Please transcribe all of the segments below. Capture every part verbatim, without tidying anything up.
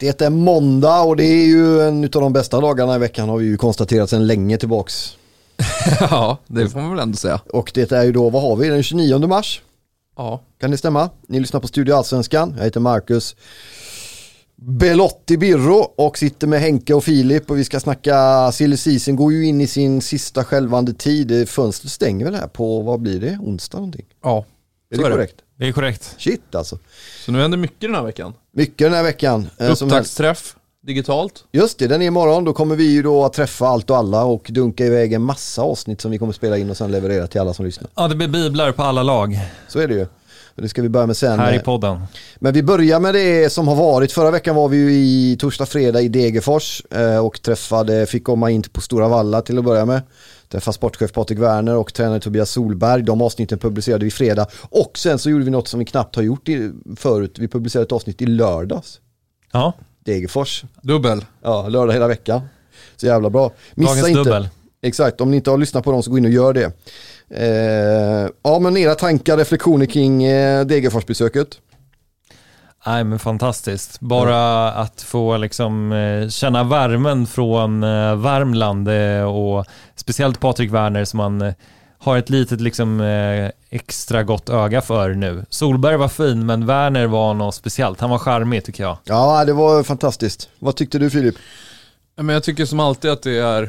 Det är måndag och det är ju en av de bästa dagarna i veckan, har vi ju konstaterat sedan länge tillbaks. Ja, det får man väl ändå säga. Och det är ju då, vad har vi, den tjugonionde mars? Ja. Kan det stämma? Ni lyssnar på Studio Allsvenskan. Jag heter Marcus Belotti Birro och sitter med Henke och Filip och vi ska snacka silly season. Går ju in i sin sista självande tid. Fönstret stänger väl här på, vad blir det? Onsdag någonting? Ja. Är det korrekt? Det är korrekt. Shit alltså. Så nu händer mycket den här veckan. Mycket den här veckan. Upptaktsträff digitalt. Just det, den är imorgon. Då kommer vi ju då att träffa allt och alla och dunka iväg en massa avsnitt som vi kommer spela in och sen leverera till alla som lyssnar. Ja, det blir biblar på alla lag. Så är det ju. Det ska vi börja med sen. Här i podden. Men vi börjar med det som har varit. Förra veckan var vi ju i torsdag fredag i Degerfors och träffade, fick komma in på Stora Valla till att börja med. Träffade sportchef Patrik Werner och tränare Tobias Solberg. De avsnitten publicerade vi fredag. Och sen så gjorde vi något som vi knappt har gjort i, förut. Vi publicerade ett avsnitt i lördags. Ja. Degerfors. Dubbel. Ja, lördag hela veckan. Så jävla bra. Missa Dagens inte. dubbel. Exakt, om ni inte har lyssnat på dem så gå in och gör det. Eh, ja, men era tankar, reflektioner kring eh, Degerfors-besöket? Nej, men fantastiskt. Bara mm. att få liksom eh, känna värmen från eh, Värmland eh, och speciellt Patrik Werner som man eh, har ett litet liksom eh, extra gott öga för nu. Solberg var fin, men Werner var något speciellt. Han var charmig tycker jag. Ja, det var fantastiskt. Vad tyckte du, Filip? Men jag tycker som alltid att det är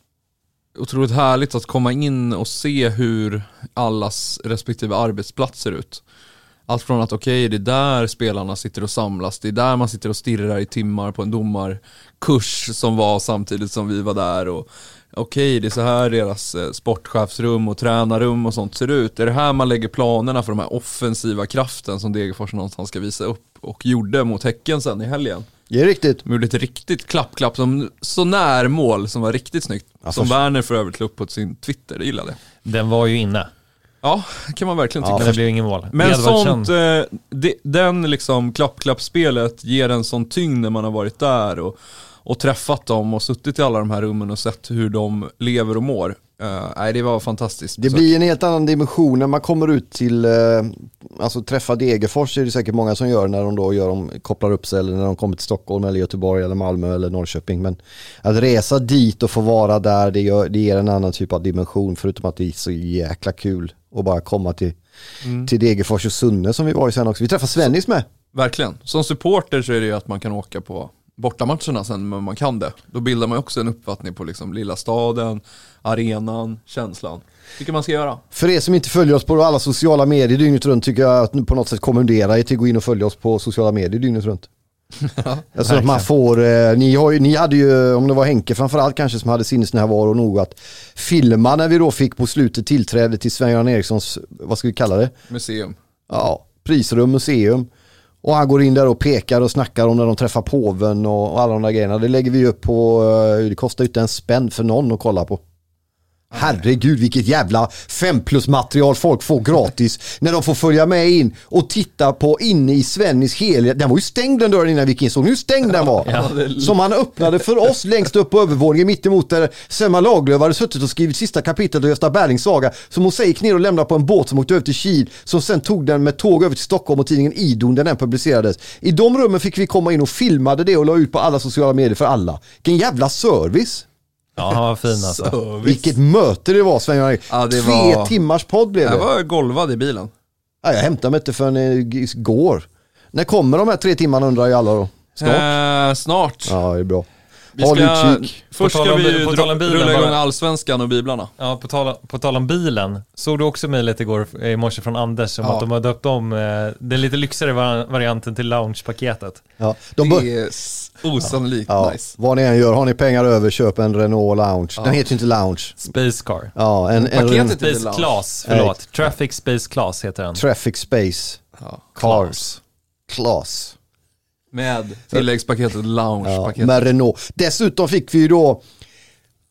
otroligt härligt att komma in och se hur allas respektive arbetsplats ser ut. Allt från att okej, okay, det är där spelarna sitter och samlas. Det är där man sitter och stirrar i timmar på en domarkurs som var samtidigt som vi var där. Och okej, okay, det är så här deras sportchefsrum och tränarrum och sånt ser ut. Det är det här man lägger planerna för de här offensiva kraften som Degerfors någonstans ska visa upp. Och gjorde mot Häcken sen i helgen. Det är riktigt. De gjorde ett riktigt klapp-klapp som så när mål som var riktigt snyggt. Alltså, som Werner för övrigt la upp på sin Twitter, det gillade. Den var ju inne. Ja, kan man verkligen tycka. Ja, men det blev ingen mål. Men sånt, eh, det, den liksom klapp-klapp-spelet ger en sån tyngd när man har varit där och, och träffat dem och suttit i alla de här rummen och sett hur de lever och mår. Uh, nej, det var fantastiskt. Det blir en helt annan dimension när man kommer ut till uh, alltså träffa Degerfors, är det säkert många som gör när de då gör de, kopplar upp sig eller när de kommer till Stockholm eller Göteborg eller Malmö eller Norrköping, men att resa dit och få vara där, det, gör, det ger en annan typ av dimension, förutom att det är så jäkla kul att bara komma till, mm. till Degerfors och Sunne som vi var i sen också. Vi träffade Svennis med. Verkligen. Som supporter så är det ju att man kan åka på bortamatcherna sen, men man kan det. Då bildar man också en uppfattning på liksom lilla staden, arenan, känslan. Tycker man ska göra. För er som inte följer oss på alla sociala medier dygnet runt tycker jag att på något sätt kommendera er till att gå in och följa oss på sociala medier dygnet runt. Ja, alltså att man får, eh, ni, har ju, ni hade ju, om det var Henke framförallt kanske som hade sinnesnärvaro nog att filma när vi då fick på slutet tillträde till Sven-Göran Erikssons, vad ska vi kalla det? Museum. Ja, prisrum, museum. Och han går in där och pekar och snackar om när de träffar påven och, och alla de där grejerna. Det lägger vi upp på, det kostar inte en spänn för någon att kolla på. Herregud, vilket jävla fem plus material folk får gratis när de får följa med in och titta på inne i Svennis helhet. Den var ju stängd den dörren innan vi gick in, så nu stängd den var. Ja, det... Som han öppnade för oss längst upp på övervåningen mitt emot där Selma Lagerlöf hade suttit och skrivit sista kapitlet av Gösta Berlings saga som hon gick ner och lämnade på en båt som åkte över till Kil, som sen tog den med tåg över till Stockholm och tidningen Idon där den publicerades. I de rummen fick vi komma in och filmade det och la ut på alla sociala medier för alla. Vilken jävla service. Ja, han var fin alltså. Så, vilket möte det var, Sven. Ja, det Tre var... timmars podd blev det. Jag var golvad i bilen. Ja, jag hämtade mig inte förrän igår. När kommer de här tre timmarna undrar ju alla då? Snart? Eh, snart. Ja, det är bra. Vi ska, först ska vi ju dra, rulla igång allsvenskan och biblarna. Ja, på tal, på tal om bilen. Såg du också mejlet igår i morse från Anders om ja. att de har döpt om eh, den lite lyxigare varianten till loungepaketet. Ja, de det är osannolikt ja. nice. Vad ni än gör, har ni pengar över, köp en Renault Lounge. Ja. Den heter ju inte Lounge. Space Car. Ja, en, en, en Space Class, förlåt. Nej. Traffic Space Class heter den. Traffic Space ja. Cars Class. Med tilläggspaketet, loungepaketet. Ja, med Renault. Dessutom fick vi ju då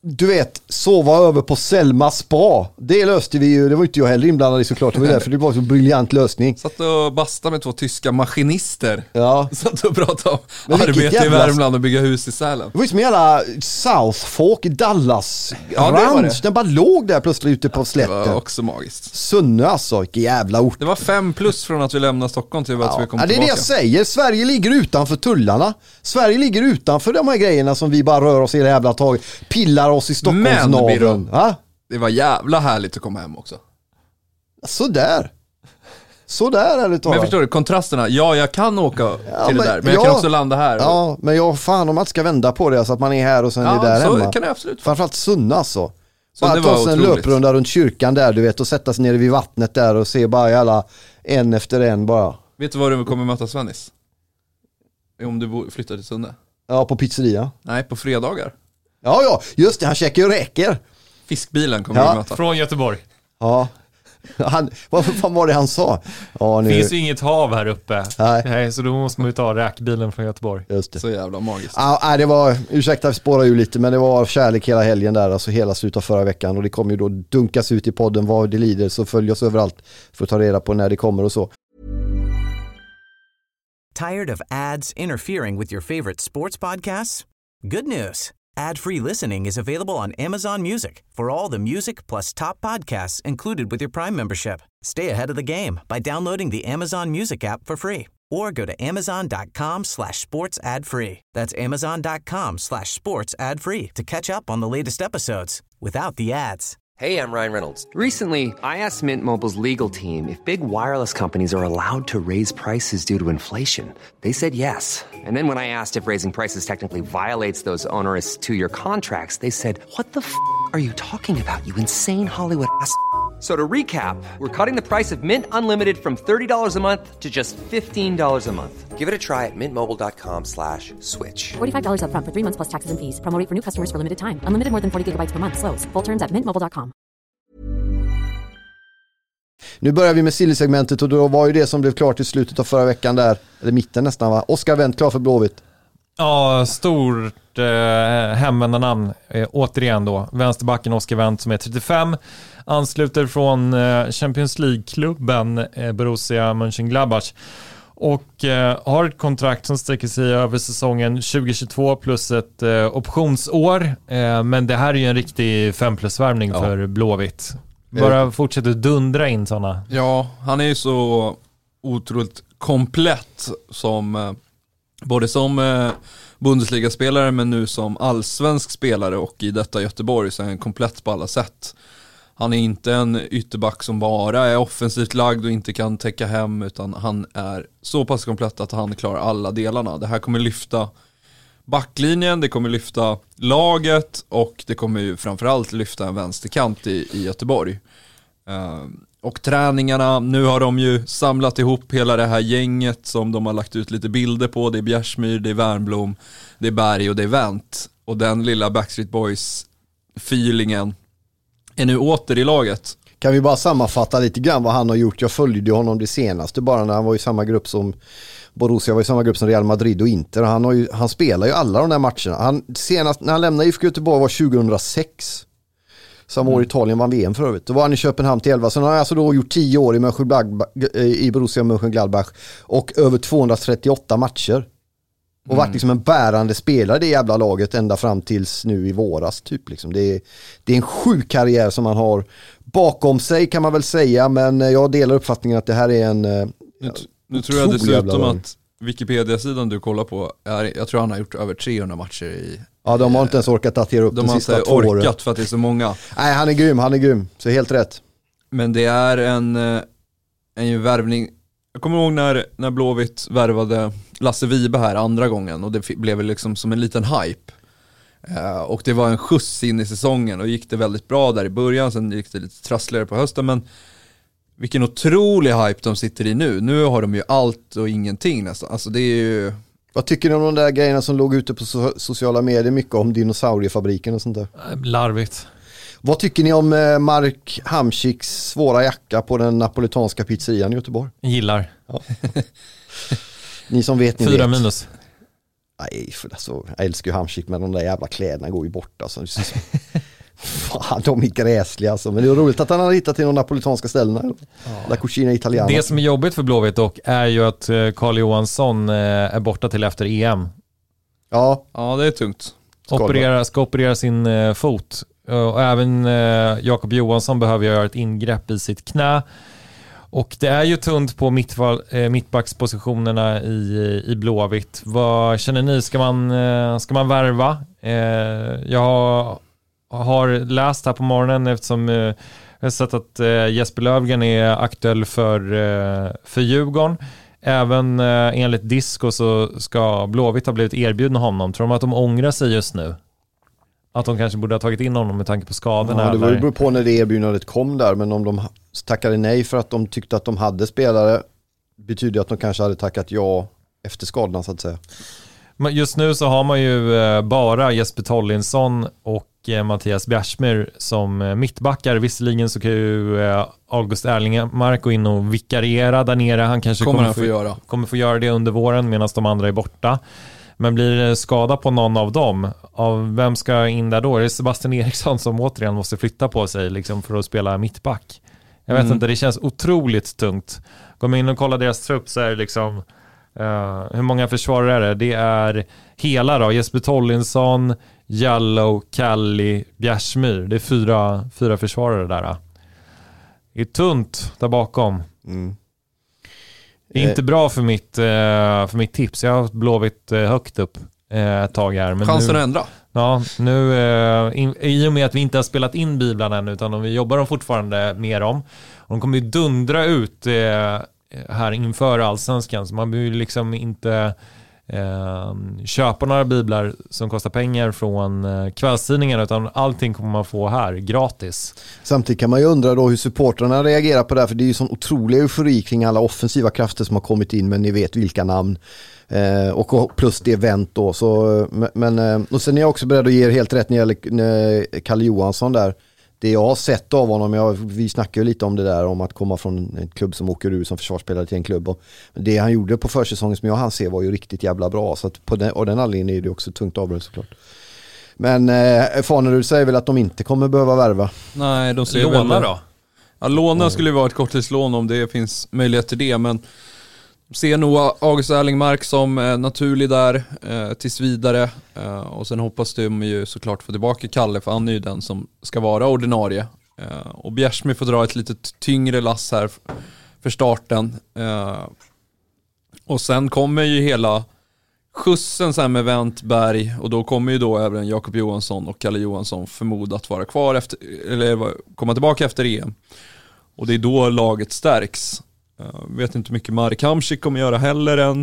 du vet, sova över på Selma spa. Det löste vi ju, det var inte jag heller inblandad i såklart. Det var därför det var så briljant lösning. Satt och bastade med två tyska maskinister. Ja. Satt och pratade om Men vilket arbete i jävla- Värmland och bygga hus i Sälen. Det var ju som en jävla South Folk i Dallas. Ja, det var det. Den bara låg där plötsligt ute på Det slätten. var också magiskt. Sunne alltså, vilken jävla ort. Det var fem plus från att vi lämnade Stockholm till att Ja. vi kom Ja, det är det tillbaka. jag säger. Sverige ligger utanför tullarna. Sverige ligger utanför de här grejerna som vi bara rör oss i det jävla taget. Pillar oss i Stockholmsnaveln. Ja? Det var jävla härligt att komma hem också. Sådär. Sådär är det talat. Men förstår du, kontrasterna. Ja, jag kan åka Ja, till det men- där, men jag ja. kan också landa här. Ja, men jag fan om man inte ska vända på det så att man är här och sen Ja, är där så hemma. kan det absolut. Framförallt Sunne alltså. Så Bara det ta var sig en otroligt. löprunda runt kyrkan där du vet och sätta sig nere vid vattnet där och se bara alla en efter en bara. Vet du var du kommer möta Svennis? Om du bo- flyttar till Sunne? Ja, på pizzeria. Nej, på fredagar. Ja, ja, just det, han käkar ju räkor. Fiskbilen kommer Ja. du möta. Från Göteborg. Ja. Han, vad fan var det han sa? Ja, Det nu. finns ju inget hav här uppe. Nej. Nej, så då måste man ju ta räkbilen från Göteborg. Just det. Så jävla magiskt. Ja, nej, det var, ursäkta vi spårar ju lite, men det var kärlek hela helgen där, alltså hela slutet av förra veckan och det kommer ju då dunkas ut i podden vad det lider, så följ oss överallt för att ta reda på när det kommer och så. Tired of ads interfering with your favorite sports podcasts? Good news. Ad-free listening is available on Amazon Music for all the music plus top podcasts included with your Prime membership. Stay ahead of the game by downloading the Amazon Music app for free or go to amazon.com slash sports ad free. That's amazon.com slash sports ad free to catch up on the latest episodes without the ads. Hey, I'm Ryan Reynolds. Recently, I asked Mint Mobile's legal team if big wireless companies are allowed to raise prices due to inflation. They said yes. And then when I asked if raising prices technically violates those onerous two-year contracts, they said, "What the f*** are you talking about, you insane Hollywood ass?" So to recap, we're cutting the price of Mint Unlimited from thirty dollars a month to just fifteen dollars a month. Give it a try at mintmobile.com slash switch. forty-five dollars up front for three months plus taxes and fees. Promo rate for new customers for limited time. Unlimited more than forty gigabytes per month. Slows full terms at mint mobile dot com. Nu börjar vi med silly-segmentet och då var ju det som blev klart i slutet av förra veckan där, eller mitten nästan va? Oskar Wendt klar för Blåvitt. Ja, stort eh, hemvända namn. Eh, återigen då, vänsterbacken Oskar Wendt som är trettiofem. Ansluter från eh, Champions League-klubben eh, Borussia Mönchengladbach. Och eh, har ett kontrakt som sträcker sig över säsongen tjugo tjugotvå plus ett eh, optionsår. Eh, men det här är ju en riktig fem plus-värvning Ja. för Blåvitt. Bara fortsätter dundra in sådana. Ja, han är ju så otroligt komplett som eh, både som eh, Bundesliga-spelare men nu som allsvensk spelare och i detta Göteborg så är han komplett på alla sätt. Han är inte en ytterback som bara är offensivt lagd och inte kan täcka hem utan han är så pass komplett att han klarar alla delarna. Det här kommer lyfta backlinjen, det kommer lyfta laget och det kommer ju framförallt lyfta en vänsterkant i, i Göteborg. Uh, och träningarna, nu har de ju samlat ihop hela det här gänget som de har lagt ut lite bilder på. Det är Bjärsmyr, det är Värnblom, det är Berg och det är Wendt. Och den lilla Backstreet Boys-feelingen är nu åter i laget. Kan vi bara sammanfatta lite grann vad han har gjort? Jag följde ju honom det senaste bara när han var i samma grupp som Borussia, var i samma grupp som Real Madrid och Inter. Han, har ju, han spelar ju alla de där matcherna. Han, senast när han lämnade I F K Göteborg var tjugohundrasex. Samma år Italien vann V M för övrigt. Då var han i Köpenhamn till elva. Sen har han alltså då gjort tio år i, Mönchengladbach, i Borussia Mönchengladbach och över tvåhundratrettioåtta matcher. Och varit liksom en bärande spelare i det jävla laget ända fram tills nu i våras typ liksom. Det är, det är en sjuk karriär som han har bakom sig kan man väl säga, men jag delar uppfattningen att det här är en Nu, nu tror jag otrolig jävla dessutom lag. att Wikipedia-sidan du kollar på, är, jag tror han har gjort över trehundra matcher i... Ja, de har inte ens orkat datera upp De de har sista inte två orkat åren. för att det är så många. Nej, han är grym, han är grym. Så helt rätt. Men det är en, eh, en ju värvning. Jag kommer ihåg när, när Blåvitt värvade Lasse Vibe här andra gången och det f- blev liksom som en liten hype. Eh, och det var en skjuts in i säsongen och gick det väldigt bra där i början, sen gick det lite trassligare på hösten, men vilken otrolig hype de sitter i nu. Nu har de ju allt och ingenting nästan. Alltså det är ju... Vad tycker ni om de där grejerna som låg ute på so- sociala medier? Mycket om dinosauriefabriken och sånt där. Larvigt. Vad tycker ni om eh, Mark Hamsiks svåra jacka på den napolitanska pizzerian i Göteborg? Gillar. Ni som vet, ni Fyra vet. minus. Nej, för alltså, jag älskar ju Hamsik, men de där jävla kläderna går ju bort. Alltså. Fan, de är gräsliga alltså. Men det är roligt att han har hittat till de napolitanska ställena. Ja. La Cucina Italiana. Det som är jobbigt för Blåvitt dock är ju att Carl Johansson är borta till efter E M. Ja, ja det är tungt. Operera, ska operera sin uh, fot. Uh, och även uh, Jakob Johansson behöver göra ett ingrepp i sitt knä. Och det är ju tunt på mittval, uh, mittbackspositionerna i, i Blåvitt. Vad känner ni? Ska man, uh, ska man värva? Uh, jag har, har läst här på morgonen eftersom uh, jag har sett att uh, Jesper Löfgren är aktuell för, uh, för Djurgården. Även eh, enligt Disco så ska Blåvitt ha blivit erbjudna honom. Tror de att de ångrar sig just nu? Att de kanske borde ha tagit in honom med tanke på skadorna? Ja, det var ju på när det erbjudandet kom där. Men om de tackade nej för att de tyckte att de hade spelare, betyder att de kanske hade tackat ja efter skadorna så att säga. Men just nu så har man ju eh, bara Jesper Tollinsson och eh, Mattias Bjärsmyr som eh, mittbackar. Visserligen så kan ju eh, August Erlingmark gå in och vikariera där nere. Han kanske kommer, kommer, han få, få göra. kommer få göra det under våren medan de andra är borta. Men blir det skada på någon av dem, av vem ska in där då? Är det Sebastian Eriksson som återigen måste flytta på sig liksom, för att spela mittback? Jag vet mm. inte, det känns otroligt tungt. Går man in och kollar deras trupp så är det liksom Uh, hur många försvarare är det? Det är hela då, Jesper Tollinsson, Jallow, Kalli, Bjärsmyr. Det är fyra, fyra försvarare där. Det är tunt där bakom. Mm. Det är eh. inte bra för mitt, uh, för mitt tips. Jag har haft Blåvitt uh, högt upp uh, ett tag här. Men chansen nu, att ändra. Ja, nu uh, in, i och med att vi inte har spelat in biblarna än utan vi jobbar de fortfarande med dem. Och de kommer ju dundra ut uh, här inför allsvenskan, så man behöver liksom inte eh, köpa några biblar som kostar pengar från eh, kvällstidningarna, utan allting kommer man få här gratis. Samtidigt kan man ju undra då hur supportrarna reagerar på det här, för det är ju sån otrolig eufori kring alla offensiva krafter som har kommit in, men ni vet vilka namn eh, och plus det event då så, men, eh, och sen är jag också beredd att ge er helt rätt när det gäller Kalle Johansson där. Det jag har sett av honom, jag, vi snackar ju lite om det där om att komma från en klubb som åker ur som försvarsspelare till en klubb, och det han gjorde på försäsongen som jag han ser var ju riktigt jävla bra, så att på den, och den anledningen är det också tungt avbrott såklart. Men eh, Fanerud säger väl att de inte kommer behöva värva. Nej, de ser låna väl, då? Ja, låna skulle ju vara ett korttidslån om det finns möjlighet till det, men ser nog August Erlingmark som eh, naturlig där eh, tills vidare eh, och sen hoppas de ju såklart få tillbaka Kalle, för han är ju den som ska vara ordinarie eh, och Bjärsmyr får dra ett lite tyngre lass här för starten eh, och sen kommer ju hela skjutsen sen med Väntberg, och då kommer ju då även Jakob Johansson och Kalle Johansson förmodat vara kvar efter, eller komma tillbaka efter E M, och det är då laget stärks. Jag vet inte hur mycket Marek Hamsik kommer göra heller än.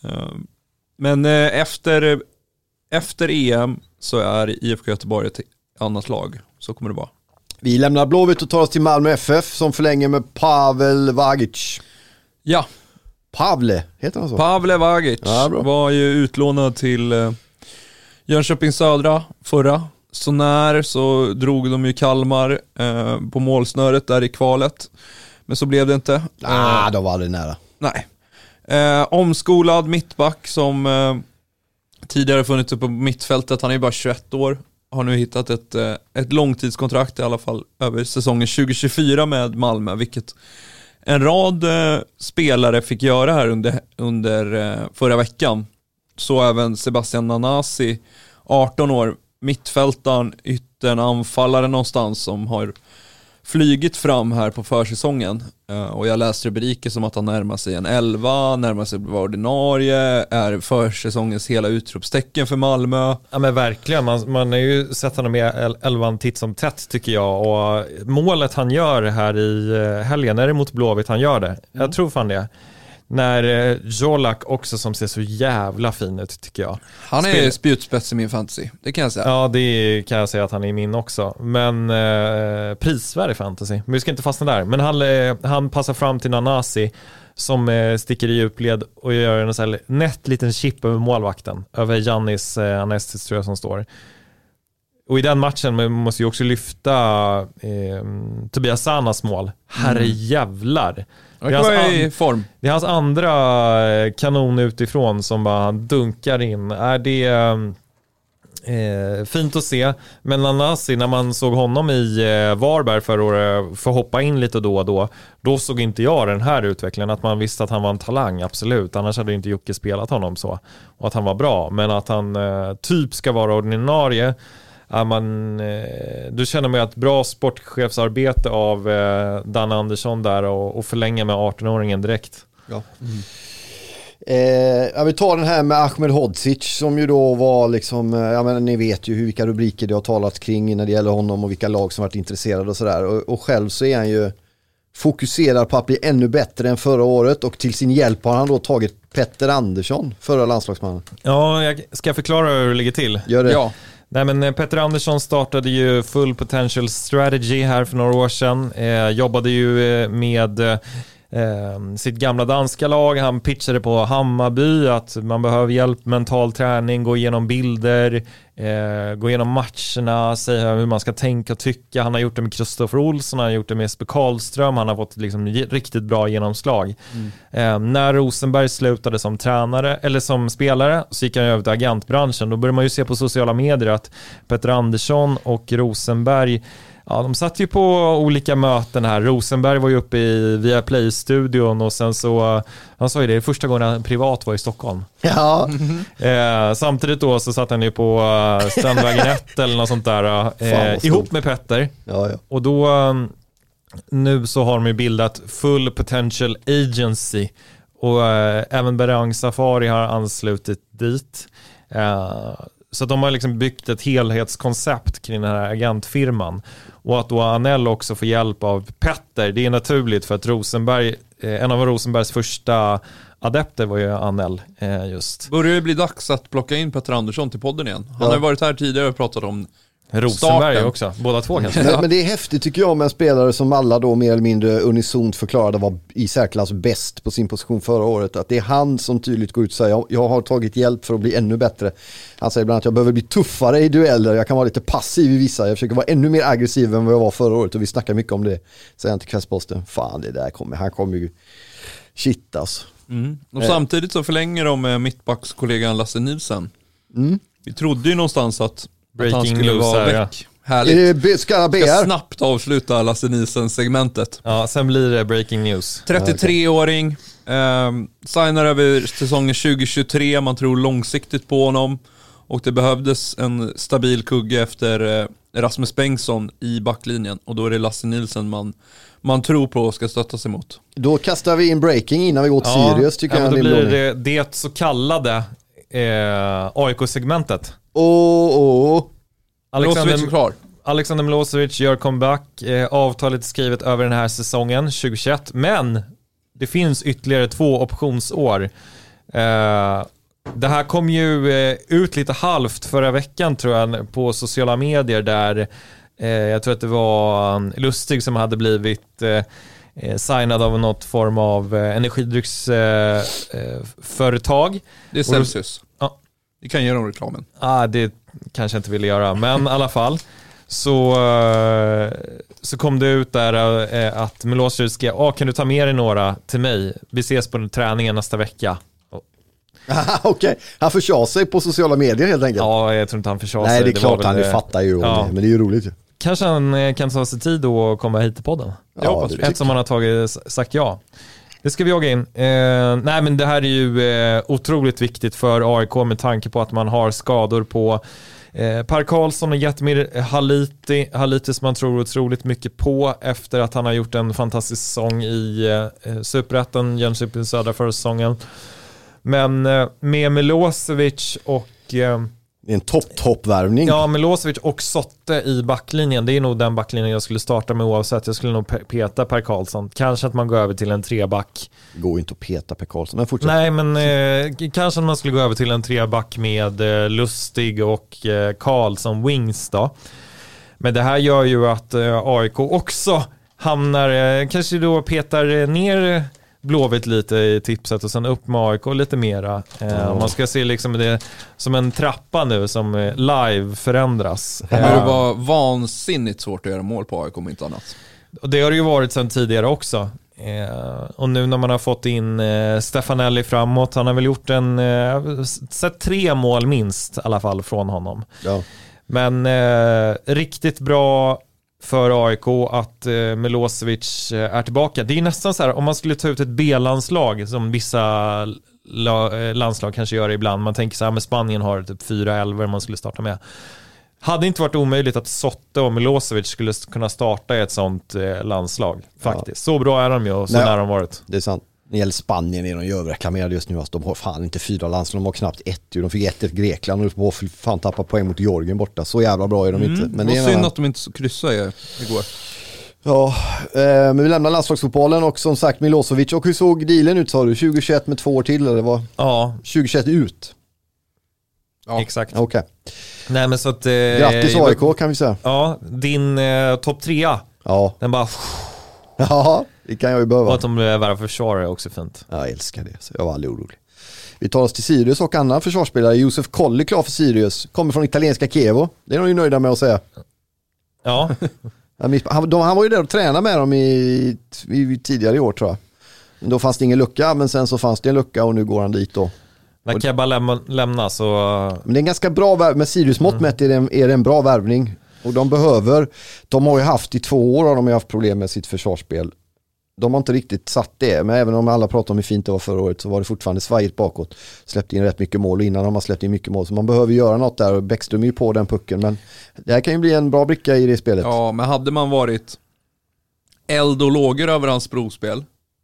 Men efter, efter E M så är I F K Göteborg ett annat lag. Så kommer det vara. Vi lämnar Blåvitt och tar oss till Malmö F F som förlänger med Pavel Vagic. Ja. Pavle, heter han så? Pavle Vagic ja, var ju utlånad till uh, Jönköping Södra förra. Så när så drog de ju Kalmar uh, på målsnöret där i kvalet. Men så blev det inte. Ah, de var aldrig nära. Nej. Eh, omskolad mittback som eh, tidigare funnits upp på mittfältet. Han är bara tjugoett år. Har nu hittat ett, eh, ett långtidskontrakt i alla fall över säsongen tjugo tjugofyra med Malmö. Vilket en rad eh, spelare fick göra här under, under eh, förra veckan. Så även Sebastian Nanasi, arton år, mittfältaren, yttern, anfallare någonstans som har flygit fram här på försäsongen uh, och jag läste rubriker som att han närmar sig en elva, närmar sig att vara ordinarie, är försäsongens hela utropstecken för Malmö. Ja men verkligen, man, man har ju sett honom med elvan titt som tätt tycker jag, och målet han gör här i helgen, är det mot Blåvitt han gör det? Mm. Jag tror fan det. När eh, Jolak också som ser så jävla fin ut tycker jag. Han är Spel- spjutspets i min fantasy, det kan jag säga. Ja, det kan jag säga att han är i min också. Men eh, prisvärd i fantasy. Men vi ska inte fastna där. Men han, eh, han passar fram till Nanasi som eh, sticker i djupled och gör en sån här nätt liten chip över målvakten. Över Giannis eh, Anestis tror jag som står. och i den matchen man måste ju också lyfta eh, Tobias Sanas mål. Herre jävlar. Det är, hans i form. det är hans andra kanon utifrån som bara dunkar in. Är det eh, fint att se. Men Nanasi, när man såg honom i eh, Varberg förra året få hoppa in lite då och då, då såg inte jag den här utvecklingen. Att man visste att han var en talang, absolut. Annars hade inte Jocke spelat honom så. Och att han var bra. Men att han eh, typ ska vara ordinarie. Ja, man, eh, du känner mig att bra sportchefsarbete av eh, Dan Andersson där och, och förlänga med arton-åringen direkt. Ja. Mm. Eh, jag vill ta den här med Ahmed Hodzic som ju då var liksom, ja men ni vet ju hur, vilka rubriker det har talats kring när det gäller honom och vilka lag som varit intresserade och sådär. Och, och själv så är han ju fokuserad på att bli ännu bättre än förra året och till sin hjälp har han då tagit Petter Andersson, förra landslagsmannen. Ja, jag ska förklara hur det ligger till. Gör det. Ja. Nej, men Petter Andersson startade ju Full Potential Strategy här för några år sedan. Eh, jobbade ju med eh, sitt gamla danska lag. Han pitchade på Hammarby att man behöver hjälp, mental träning, gå igenom bilder, eh, gå igenom matcherna, säga hur man ska tänka och tycka. Han har gjort det med Kristoffer Olsson, han har gjort det med Jesper Karlström. Han har fått liksom riktigt bra genomslag. Mm. Eh, när Rosenberg slutade som tränare eller som spelare så gick han över till agentbranschen. Då börjar man ju se på sociala medier att Petter Andersson och Rosenberg, ja, de satt ju på olika möten här. Rosenberg var ju uppe i Viaplay-studion och sen så, han sa ju det, första gången han privat var i Stockholm. Ja. Eh, samtidigt då så satt han ju på uh, Strandvägen ett eller något sånt där eh, ihop med Petter. Ja, ja. Och då, um, nu så har de ju bildat Full Potential Agency och uh, även Berang Safari har anslutit dit. Uh, Så de har liksom byggt ett helhetskoncept kring den här agentfirman. Och att då Anel också får hjälp av Petter, det är naturligt för att Rosenberg, eh, en av Rosenbergs första adepter var ju Anel eh, just. Börjar det bli dags att plocka in Petter Andersson till podden igen? Han ja. har ju varit här tidigare och pratat om Rosenberg starten. också, båda två kanske. Men, men det är häftigt tycker jag med en spelare som alla då mer eller mindre unisont förklarade var i särklass bäst på sin position förra året. Att det är han som tydligt går ut och säger jag har tagit hjälp för att bli ännu bättre. Han säger ibland att jag behöver bli tuffare i dueller, jag kan vara lite passiv i vissa. Jag försöker vara ännu mer aggressiv än vad jag var förra året och vi snackar mycket om det. Säger han till Kvällsposten, fan det där kommer, han kommer ju shit alltså. Mm. Och eh. samtidigt så förlänger de med mittbackskollegan Lasse Nilsen. Mm. Vi trodde ju någonstans att Breaking att han skulle news vara här, väck. Härligt. Eh, ska jag ska snabbt avsluta Lasse Nilsens segmentet. Ja, sen blir det breaking news. trettiotre-åring, eh, signar över säsongen tjugo tjugotre, man tror långsiktigt på honom. Och det behövdes en stabil kugge efter eh, Rasmus Bengtsson i backlinjen. Och då är det Lasse Nilsen man, man tror på och ska stötta sig mot. Då kastar vi in breaking innan vi går till ja, Sirius tycker ja, jag. Då blir det det så kallade eh, A I K-segmentet. Åh, åh. Alexander är klar. Alexander Milosevic gör comeback. Eh, avtalet är skrivet över den här säsongen tjugo tjugoett. Men det finns ytterligare två optionsår. Eh, det här kom ju eh, ut lite halvt förra veckan tror jag på sociala medier där eh, jag tror att det var Lustig som hade blivit eh, signad av något form av eh, energidrycksföretag. Eh, det är Celsius. Ja. Vi kan ge dem reklamen. Ah, det kanske jag inte ville göra, men i alla fall. Så, så kom det ut där att Milosevic ska, ah, kan du ta med dig några till mig? Vi ses på träningen nästa vecka. Okej, okay. Han försade sig på sociala medier helt enkelt. Ja, jag tror inte han försade sig. Nej, det är det klart väl, han, det fattar ju ja. det, men det är ju roligt ju. Kanske han kan ta sig tid och komma hit till podden. Ja, eftersom han har tagit, sagt ja. Det ska vi jaga in. Eh, nej, men det här är ju eh, otroligt viktigt för A I K med tanke på att man har skador på eh, Per Karlsson och Jetmir Haliti. Haliti som man tror otroligt mycket på efter att han har gjort en fantastisk säsong i eh, Superettan, Jönköping Södra förra säsongen. Men eh, med Milosevic och... Eh, det är en topp-topp-värvning. Ja, Milosevic och Sotte i backlinjen. Det är nog den backlinjen jag skulle starta med oavsett. Jag skulle nog peta Per Karlsson. Kanske att man går över till en treback. Det går inte att peta Per Karlsson, men fortsätt. Nej, men eh, kanske att man skulle gå över till en treback med eh, Lustig och eh, Karl som wings då. Men det här gör ju att eh, A I K också hamnar, eh, kanske då petar ner Blåvitt lite i tipset och sen upp med A I K lite mera. Eh, mm. Man ska se liksom det som en trappa nu som live förändras. Men det var vansinnigt svårt att göra mål på A I K om inte annat. Och det har det ju varit sedan tidigare också. Eh, och nu när man har fått in eh, Stefanelli framåt, han har väl gjort en eh, sett tre mål minst i alla fall från honom. Ja. Men eh, riktigt bra för A I K att eh, Milosevic eh, är tillbaka. Det är nästan så här, om man skulle ta ut ett B-landslag som vissa la, eh, landslag kanske gör ibland. Man tänker så här, med Spanien har typ fyra elver man skulle starta med. Hade inte varit omöjligt att Sotte och Milosevic skulle kunna starta i ett sånt eh, landslag faktiskt. Ja. Så bra är de ju och så nära de varit. Det är sant. När det gäller Spanien är de ju överreklamerade just nu. Alltså, de har fan inte fyra landslag, de har knappt ett. De fick ett ett Grekland och de får fan tappa poäng mot Georgien borta. Så jävla bra är de mm. inte. Men det är synd en... att de inte kryssade igår. Ja, eh, men vi lämnar landslagsfotbollen och som sagt Milosevic. Och hur såg dealen ut sa du? tjugohundratjugoett med två år till eller vad? Ja. tjugohundratjugoett ut? Ja, exakt. Okej. Okay. Nej, men så att... Eh, Grattis A I K kan vi säga. Ja, din eh, topp trea. Ja. Den bara... Ja, det kan jag ju behöva. Och att de värvar försvarare är också fint. Jag älskar det, så jag var aldrig orolig. Vi tar oss till Sirius och annan försvarsspelare. Josef Colli klar för Sirius. Kommer från italienska Chievo. Det är de ju nöjda med att säga. Ja. han, de, han var ju där och tränade med dem i, i tidigare i år tror jag. Men då fanns det ingen lucka, men sen så fanns det en lucka och nu går han dit då. När Kebba läm- lämnar så... Men det är en ganska bra värv. Med Sirius mått mätt är det, en, är det en bra värvning. Och de behöver, de har ju haft i två år har de ju haft problem med sitt försvarsspel. De har inte riktigt satt det, men även om alla pratar om hur fint det var förra året så var det fortfarande svajigt bakåt. Släppte in rätt mycket mål och innan har man släppt in mycket mål. Så man behöver göra något där och Bäckström är ju på den pucken. Men det här kan ju bli en bra bricka i det spelet. Ja, men hade man varit eld och lågor över hans provspel,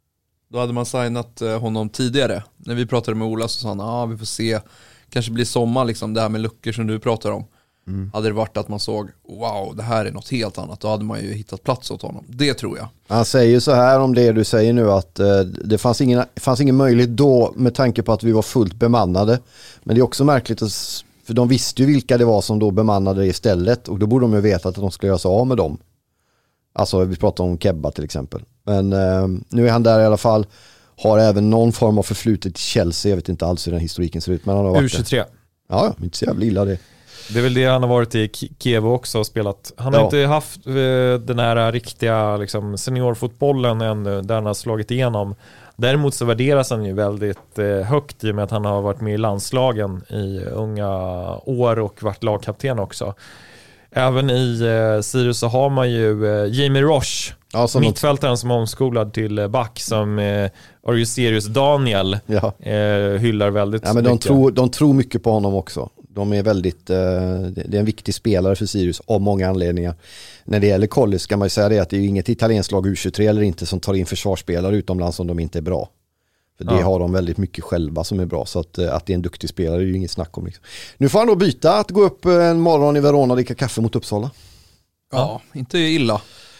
då hade man signat honom tidigare. När vi pratade med Ola så sa han, ja ah, vi får se, kanske blir sommar liksom, det här med luckor som du pratar om. Mm. Hade det varit att man såg, wow, det här är något helt annat, då hade man ju hittat plats åt honom. Det tror jag. Han säger så här om det du säger nu att eh, det fanns ingen, fanns ingen möjlighet då med tanke på att vi var fullt bemannade. Men det är också märkligt, att, för de visste ju vilka det var som då bemannade det istället och då borde de ju veta att de skulle göra sig av med dem. Alltså vi pratar om Kebba till exempel. Men eh, nu är han där i alla fall, har även någon form av förflutet i Chelsea, jag vet inte alls hur den historiken ser ut. Men han har varit U tjugotre. Det. Ja, inte så jävla illa det. Det är väl det han har varit i Kiev också och spelat. Han har ja. inte haft eh, den här riktiga liksom, seniorfotbollen ännu där han har slagit igenom. Däremot så värderas han ju väldigt eh, högt i och med att han har varit med i landslagen i unga år och varit lagkapten också. Även i eh, Sirius så har man ju eh, Jamie Roche, ja, mittfältaren som är omskolad till eh, back som eh, Arju Sirius Daniel ja. eh, hyllar väldigt ja, men de mycket. Tror, de tror mycket på honom också. De är väldigt, eh, det är en viktig spelare för Sirius av många anledningar. När det gäller Colli ska man ju säga det att det är ju inget italienskt lag U tjugotre eller inte som tar in försvarsspelare utomlands om de inte är bra. För det ja. har de väldigt mycket själva som är bra. Så att, att det är en duktig spelare är ju inget snack om. Liksom. Nu får han då byta att gå upp en morgon i Verona och dricka kaffe mot Uppsala. Ja, ja. Inte illa.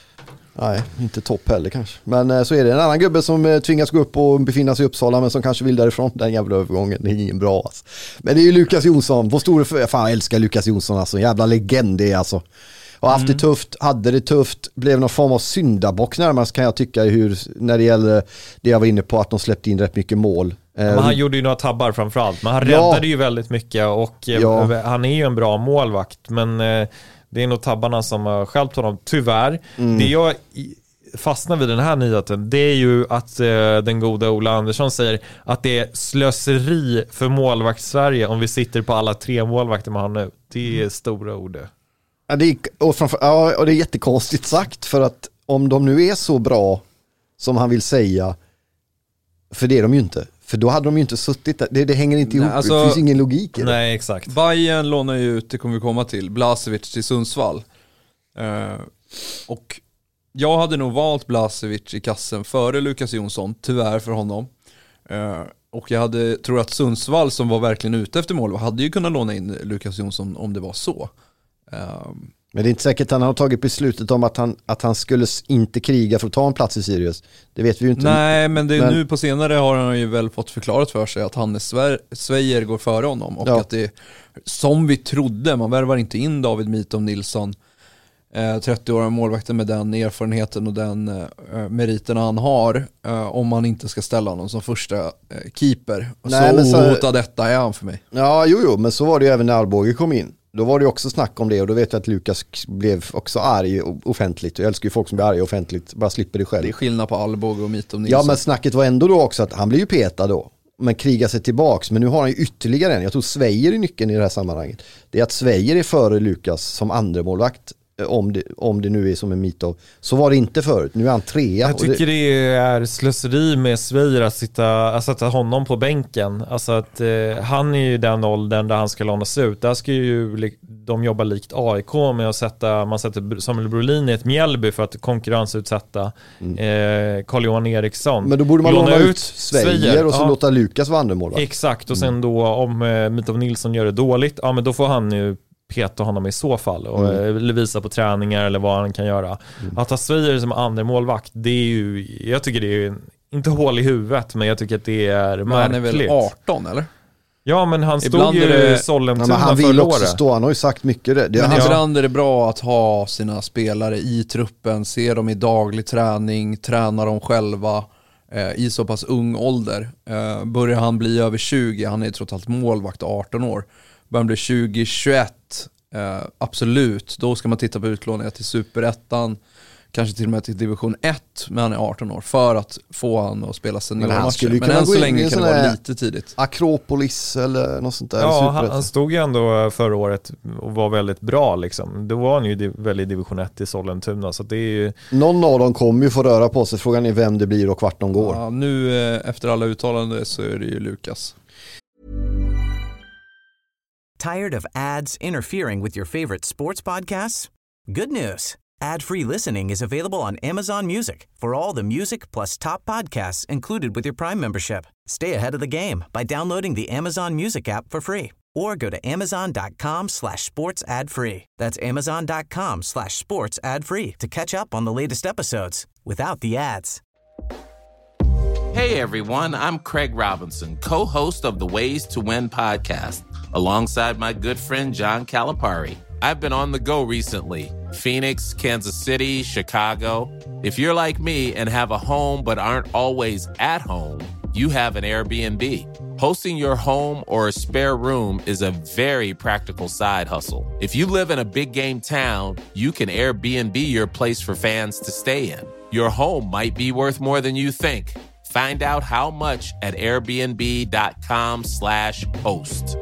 Nej, inte topp heller kanske. Men så är det en annan gubbe som tvingas gå upp och befinna sig i Uppsala men som kanske vill därifrån. Den jävla övergången, det är ingen bra alltså. Men det är ju Lukas Jonsson, vår store för... Fan, jag älskar Lukas Jonsson alltså. En jävla legend det är alltså. Och haft det tufft, hade det tufft, blev någon form av syndabock närmast kan jag tycka hur, när det gäller det jag var inne på att de släppte in rätt mycket mål. Men han gjorde ju några tabbar framförallt, men han räddade ja. ju väldigt mycket och ja. han är ju en bra målvakt, men det är nog tabbarna som har stjälpt honom, tyvärr. Mm. Det jag fastnar vid den här nyheten, det är ju att den goda Ola Andersson säger att det är slöseri för målvakt Sverige om vi sitter på alla tre målvakter man har nu. Det är stora ord. Ja, det är, och, framför, ja, och det är jättekonstigt sagt för att om de nu är så bra som han vill säga, för det är de ju inte. För då hade de ju inte suttit där. Det, det hänger inte ihop. Nej, alltså, det finns ingen logik i det. Nej, exakt. Bayern lånar ju ut, det kommer vi komma till, Blasevic till Sundsvall. Uh, och jag hade nog valt Blasevic i kassen före Lukas Jonsson, tyvärr för honom. Uh, och jag hade, tror att Sundsvall som var verkligen ute efter mål hade ju kunnat låna in Lukas Jonsson om det var så. Um, Men det är inte säkert att han har tagit beslutet om att han, att han skulle inte kriga för att ta en plats i Sirius. Det vet vi ju inte. Nej, men, det är men... nu på senare har han ju väl fått förklarat för sig att Hannes Svejer går före honom. Och ja. att det, som vi trodde, man värvar inte in David Mitov Nilsson eh, trettio-åriga målvakten med den erfarenheten och den eh, meriten han har, eh, om man inte ska ställa honom som första eh, keeper. Nej, så men så- ohotad detta är han för mig. Ja, jo, jo, men så var det ju även när Arboga kom in. Då var det ju också snack om det och då vet jag att Lukas blev också arg offentligt. Jag älskar ju folk som blir arga offentligt, bara slipper det själv. Det är skillnad på Alvbåge och Mitov Nilsson. Ja, men snacket var ändå då också att han blir ju petad då. Men krigar sig tillbaks. Men nu har han ju ytterligare en. Jag tror Svejer är nyckeln i det här sammanhanget. Det är att Svejer är före Lukas som andra målvakt. Om det, om det nu är som en Mitov. Så var det inte förut. Nu är han trea. Jag tycker det är slöseri med Svejer att sitta, att sätta honom på bänken. Alltså att eh, han är ju den åldern där han ska lånas ut. Där ska ju li- de jobba likt A I K med att sätta, man sätter Samuel Brolin i ett Mjällby för att konkurrensutsätta mm. eh, Carl-Johan Eriksson. Men då borde man låna, låna ut Svejer, Svejer och så ja. låta Lukas vara andra målvakt. Exakt, och sen mm. då om eh, Mitov Nilsson gör det dåligt, ja men då får han ju peta honom i så fall och mm. visa på träningar eller vad han kan göra. Mm. Att ha Svejer som andra målvakt, det är ju, jag tycker det är inte hål i huvudet, men jag tycker att det är men märkligt. Han är väl arton eller? Ja, men han stod ibland ju det, i Sollentuna ja, han förra vill också året. Stå, han har ju sagt mycket det. det men han, ibland är det bra att ha sina spelare i truppen, se dem i daglig träning, träna dem själva eh, i så pass ung ålder. Eh, börjar han bli över tjugo, han är trots allt målvakt arton år. Börjar han bli tjugo tjugoett, eh, absolut, då ska man titta på utlåningar till superettan, kanske till och med till division ett, men han är arton år för att få han att spela seniormatcher. Men, men än så länge kan det vara lite tidigt. Akropolis eller något sånt där. Ja, han, han stod ju ändå förra året och var väldigt bra liksom. Då var han ju väl i division ett i Sollentuna, så det är ju... Någon av dem kommer ju få röra på sig. Frågan är vem det blir och vart de går. Ja, nu eh, efter alla uttalanden så är det ju Lukas. Tired of ads interfering with your favorite sports podcasts? Good news. Ad-free listening is available on Amazon Music for all the music plus top podcasts included with your Prime membership. Stay ahead of the game by downloading the Amazon Music app for free or go to amazon.com slash sports ad free. That's amazon.com slash sports ad free to catch up on the latest episodes without the ads. Hey everyone, I'm Craig Robinson, co-host of the Ways to Win podcast, alongside my good friend John Calipari. I've been on the go recently. Phoenix, Kansas City, Chicago. If you're like me and have a home but aren't always at home, you have an Airbnb. Hosting your home or a spare room is a very practical side hustle. If you live in a big game town, you can Airbnb your place for fans to stay in. Your home might be worth more than you think. Find out how much at airbnb.com slash host.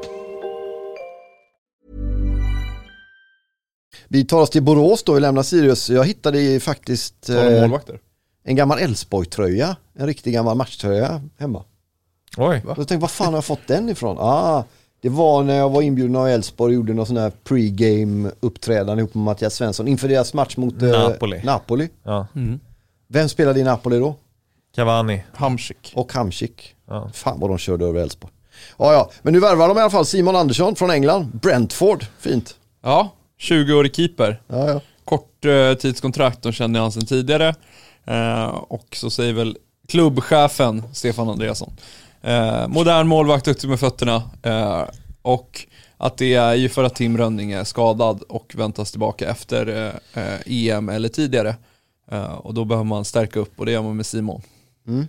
Vi tar oss till Borås då, vi lämnar Sirius. Jag hittade faktiskt eh, en gammal Elfsborg-tröja. En riktig gammal matchtröja hemma. Oj. Jag tänkte, vad fan har jag fått den ifrån? Ah, det var när jag var inbjuden av Elfsborg och gjorde någon sån här pre-game uppträdande ihop med Mattias Svensson inför deras match mot eh, Napoli. Napoli. Ja. Mm. Vem spelade i Napoli då? Cavani. Hamsik. Och Hamsik. Ja. Fan vad de körde över Elfsborg. Ja, ja. Men nu värvar de i alla fall Simon Andersson från England. Brentford. Fint. Ja, tjugo-årig keeper. Ja, ja. Kort eh, tidskontrakt, de kände han sedan tidigare. Eh, och så säger väl klubbchefen Stefan Andreasson. Eh, modern målvakt, duktig med fötterna. Eh, och att det är ju för att Tim Rönning är skadad och väntas tillbaka efter eh, E M eller tidigare. Uh, och då behöver man stärka upp och det gör man med Simon. Mm.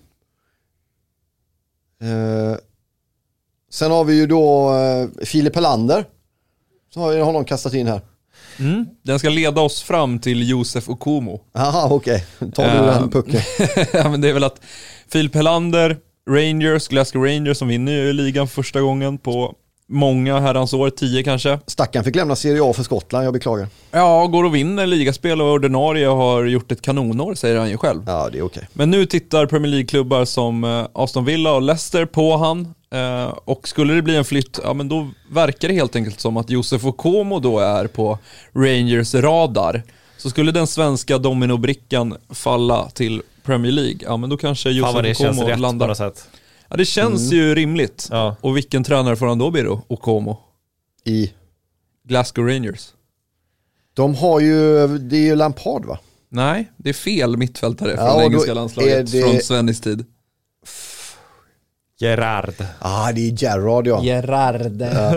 Uh, sen har vi ju då uh, Filip Helander. Så har jag honom kastat in här. Mm. Den ska leda oss fram till Josef Okomo. Aha, okej. Okay. Ta du uh, den pucken. Ja, men det är väl att Filip Helander, Rangers, Glasgow Rangers som vinner ju ligan första gången på många herrans år, tio kanske. Stacken fick lämna Serie A för Skottland, jag beklagar. Ja, går och vinner ligaspel och ordinarie har gjort ett kanonår, säger han ju själv. Ja, det är okej. Men nu tittar Premier League-klubbar som Aston Villa och Leicester på han. Och skulle det bli en flytt, ja men då verkar det helt enkelt som att Josef Okomo då är på Rangers radar. Så skulle den svenska dominobrickan falla till Premier League, ja men då kanske Josef Okomo landar. På sätt. Ja, det känns mm. ju rimligt. Ja. Och vilken tränare får han då bli då? Okomo. I Glasgow Rangers. De har ju, det är ju Lampard va? Nej, det är fel mittfältare från ja, engelska landslaget det... från Svennis tid. Gerard. Ah, det är Gerard ja. Gerard. Ja.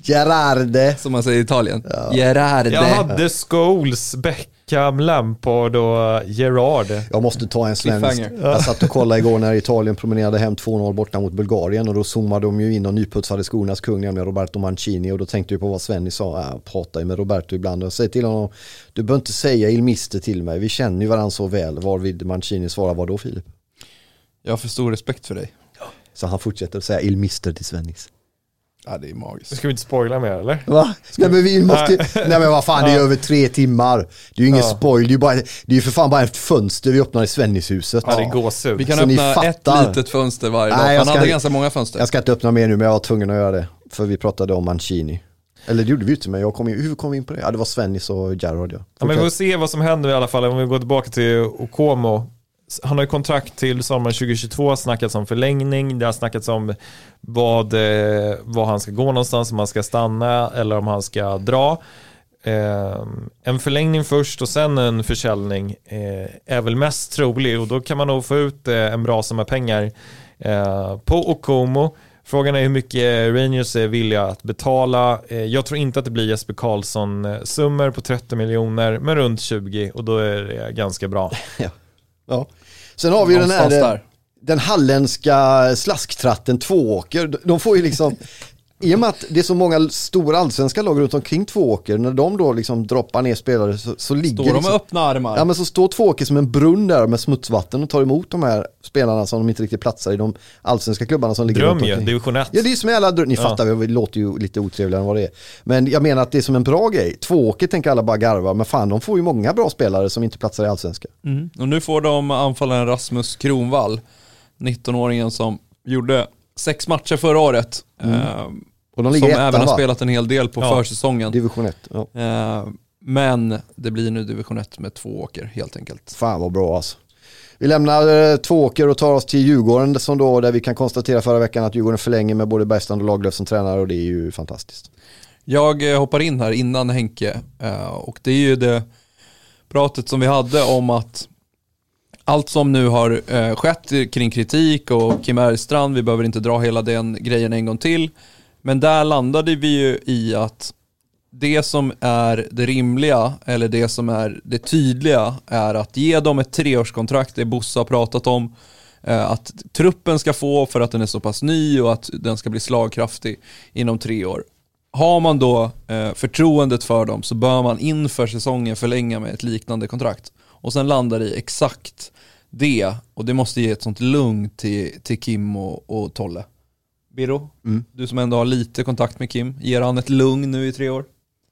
Gerarde. Som man säger i Italien. Ja. Gerarde. Jag hade Scholes, Beckham, Lampard och Gerard. Jag måste ta en svensk. Jag satt och kollade igår när Italien promenerade hem två noll borta mot Bulgarien och då zoomade de ju in och nyputsade skornas kung, nämligen Roberto Mancini, och då tänkte jag på vad Svenny sa. Jag pratar ju med Roberto ibland och säger till honom, du behöver inte säga Il Mister till mig, vi känner ju varandra så väl. Varvid Mancini svarar, vad då Filip? Jag har för stor respekt för dig. Så han fortsätter att säga Il Mister till Svennis. Ja, det är magiskt. Ska vi inte spoila mer, eller? Va? Nej men vi måste... Nej men vad fan, det är över tre timmar. Det är ju ingen ja. spoil, det är ju bara... Det är ju för fan bara ett fönster vi öppnar i Svennishuset. Ja, det är gåsut. Vi kan så öppna ett litet fönster varje dag. Nej, han ska, hade ganska många fönster. Jag ska inte öppna mer nu, men jag var tvungen att göra det. För vi pratade om Mancini. Eller det gjorde vi inte, men jag kom in, hur kom vi in på det? Ja, det var Svennis och Gerard, ja. Ja, men vi får se vad som händer i alla fall. Om vi går tillbaka till Okomo. Han har ju kontrakt till sommaren tjugo tjugotvå, snackats om förlängning, det har snackats om vad, eh, vad han ska gå någonstans, om han ska stanna eller om han ska dra. Eh, en förlängning först och sen en försäljning eh, är väl mest trolig, och då kan man nog få ut eh, en bra summa pengar eh, på Okomo. Frågan är hur mycket Rangers är villiga att betala. Eh, jag tror inte att det blir Jesper Karlsson eh, summor på trettio miljoner, men runt tjugo, och då är det ganska bra. Ja. Ja. Sen har vi ju den här där. Den halländska slasktratten Tvååker. De får ju liksom, i och med att det är så många stora allsvenska lag runt omkring Tvååker, när de då liksom droppar ner spelare så, så ligger står de liksom, med öppna armar. Ja, men så står Tvååker som en brunn där med smutsvatten och tar emot de här spelarna som de inte riktigt platsar i de allsvenska klubbarna som ligger dröm runt omkring. Ju, division ett. Ja, det är som alla dröm. Ni ja. fattar, det låter ju lite otrevligare än vad det är. Men jag menar att det är som en bra grej. Tvååker tänker alla bara garva, men fan, de får ju många bra spelare som inte platsar i allsvenska. Mm. Och nu får de anfallaren Rasmus Kronvall, nittonåringen som gjorde sex matcher förra året. Mm. Eh, och de som etta, även har va? spelat en hel del på ja. försäsongen. Division ett. Ja. Eh, men det blir nu division ett med Tvååker helt enkelt. Fan vad bra alltså. Vi lämnar eh, Tvååker och tar oss till Djurgården som då, där vi kan konstatera förra veckan att Djurgården förlänger med både Bergstrand och Lagerlöf som tränare, och det är ju fantastiskt. Jag eh, hoppar in här innan Henke eh, och det är ju det pratet som vi hade om att allt som nu har eh, skett kring kritik och Kim Bergstrand, vi behöver inte dra hela den grejen en gång till. Men där landade vi ju i att det som är det rimliga, eller det som är det tydliga, är att ge dem ett treårskontrakt, det Bosse har pratat om, eh, att truppen ska få för att den är så pass ny och att den ska bli slagkraftig inom tre år. Har man då eh, förtroendet för dem så bör man inför säsongen förlänga med ett liknande kontrakt. Och sen landar det i exakt det, och det måste ge ett sånt lugn till, till Kim och, och Tolle. Biro, mm. du som ändå har lite kontakt med Kim, ger han ett lugn nu i tre år?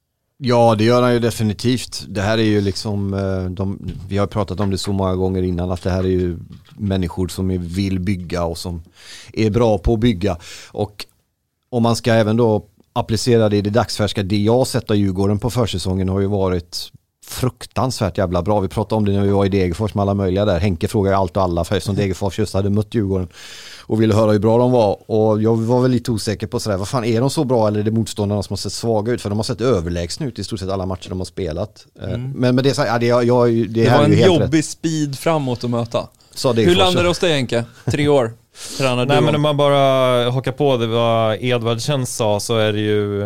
Ja, det gör han ju definitivt. Det här är ju liksom, de, vi har pratat om det så många gånger innan, att det här är ju människor som är, vill bygga och som är bra på att bygga. Och om man ska även då applicera det i det dagsfärska, det jag sett av Djurgården på försäsongen har ju varit fruktansvärt jävla bra. Vi pratade om det när vi var i Degerfors med alla möjliga där. Henke frågade allt och alla, för eftersom Degerfors just hade mött Djurgården och ville höra hur bra de var. Och jag var väl lite osäker på sådär, vad fan, är de så bra eller är det motståndarna som har sett svaga ut? För de har sett överlägsna ut i stort sett alla matcher de har spelat. Mm. Men med det så, ja, det, jag, jag, det, det här var är en ju helt jobbig rätt. speed framåt att möta. Hur landar det hos dig, Henke? Tre år. Nej, men om man bara hakar på det vad Edvardsen sa, så är det ju,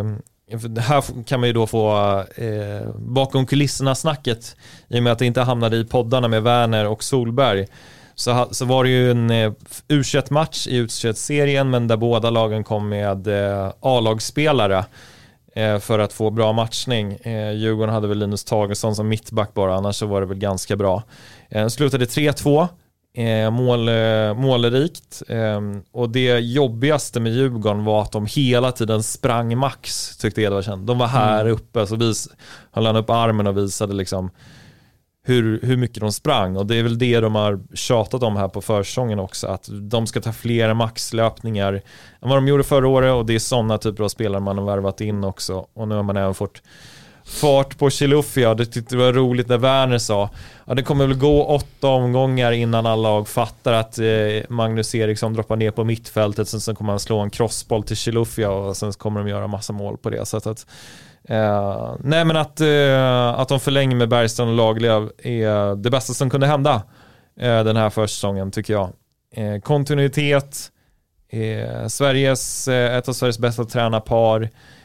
här kan man ju då få eh, bakom kulisserna snacket, i och med att det inte hamnade i poddarna med Werner och Solberg. Så, så var det ju en eh, U tjugoett-match i U tjugoett-serien, men där båda lagen kom med eh, A-lagsspelare eh, för att få bra matchning. Eh, Djurgården hade väl Linus Tagesson som mittback bara, annars så var det väl ganska bra. Eh, slutade tre två. Eh, mål, eh, målerikt eh, och det jobbigaste med Djurgården var att de hela tiden sprang max, tyckte Edvardsen. De var här mm. uppe, så vis, höll han upp armen och visade liksom hur, hur mycket de sprang, och det är väl det de har tjatat om här på försäsongen också, att de ska ta fler maxlöpningar än vad de gjorde förra året, och det är sådana typer av spelare man har värvat in också, och nu har man även fått fart på Chilufya. Det tyckte det var roligt när Werner sa, ja, det kommer väl gå åtta omgångar innan alla lag fattar att eh, Magnus Eriksson droppar ner på mittfältet, sen, sen kommer han slå en crossboll till Chilufya och sen kommer de göra massa mål på det sättet. Eh, nej men att, eh, att de förlänger med Bergstrand och Lagerlöf är det bästa som kunde hända eh, den här försäsongen, tycker jag. Eh, kontinuitet, eh, Sveriges, eh, ett av Sveriges bästa tränarpar.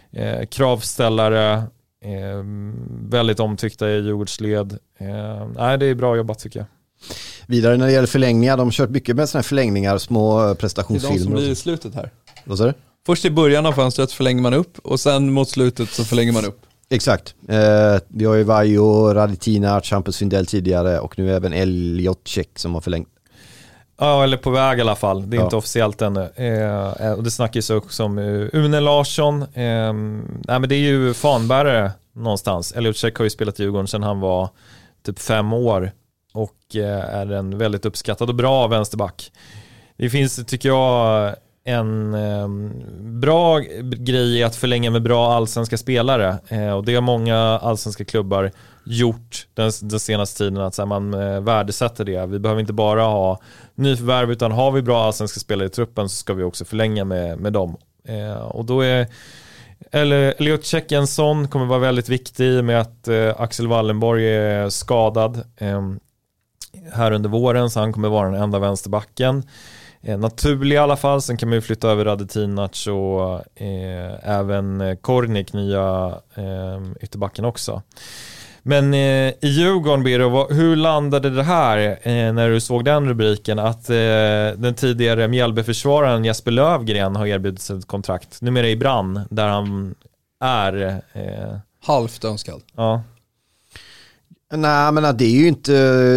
eh, kravställare, eh, väldigt omtyckta i Djurgårdsled. Eh, nej, det är bra jobbat tycker jag. Vidare när det gäller förlängningar, de har kört mycket med sådana här förlängningar, små Det är prestationsfilmer. de som blir och i så. slutet här. Vad sa du? Först i början av fönstret förlänger man upp och sen mot slutet så förlänger man upp. Exakt. Eh, vi har ju Vaiho, Radetinac, Champus Findell tidigare och nu även Elliot Check som har förlängt. Ja, eller på väg i alla fall. Det är Ja. inte officiellt ännu. Eh, och det snackas också om uh, Une Larsson. Eh, nej, men det är ju fanbärare någonstans. Elliot Check har ju spelat i Djurgården sedan han var typ fem år och eh, är en väldigt uppskattad och bra vänsterback. Det finns, tycker jag, en eh, bra grej i att förlänga med bra allsvenska spelare. Eh, och det har många allsvenska klubbar gjort den, den senaste tiden, att så här, man eh, värdesätter det. Vi behöver inte bara ha nyförvärv, utan har vi bra allsvenska spelare i truppen så ska vi också förlänga med, med dem. Eh, och då är eller Elliot Check en sån kommer vara väldigt viktig med att eh, Axel Wallenborg är skadad eh, här under våren, så han kommer vara den enda vänsterbacken. Eh, naturlig i alla fall. Sen kan man ju flytta över Radetinac och eh, även Kornik, nya eh, ytterbacken också. Men eh, i Djurgården, Biro, hur landade det här eh, när du såg den rubriken att eh, den tidigare Mjällbyförsvararen Jesper Lövgren har erbjudit ett kontrakt, numera i Brann, där han är eh, Halvt önskad. ja. Nej, men det är ju inte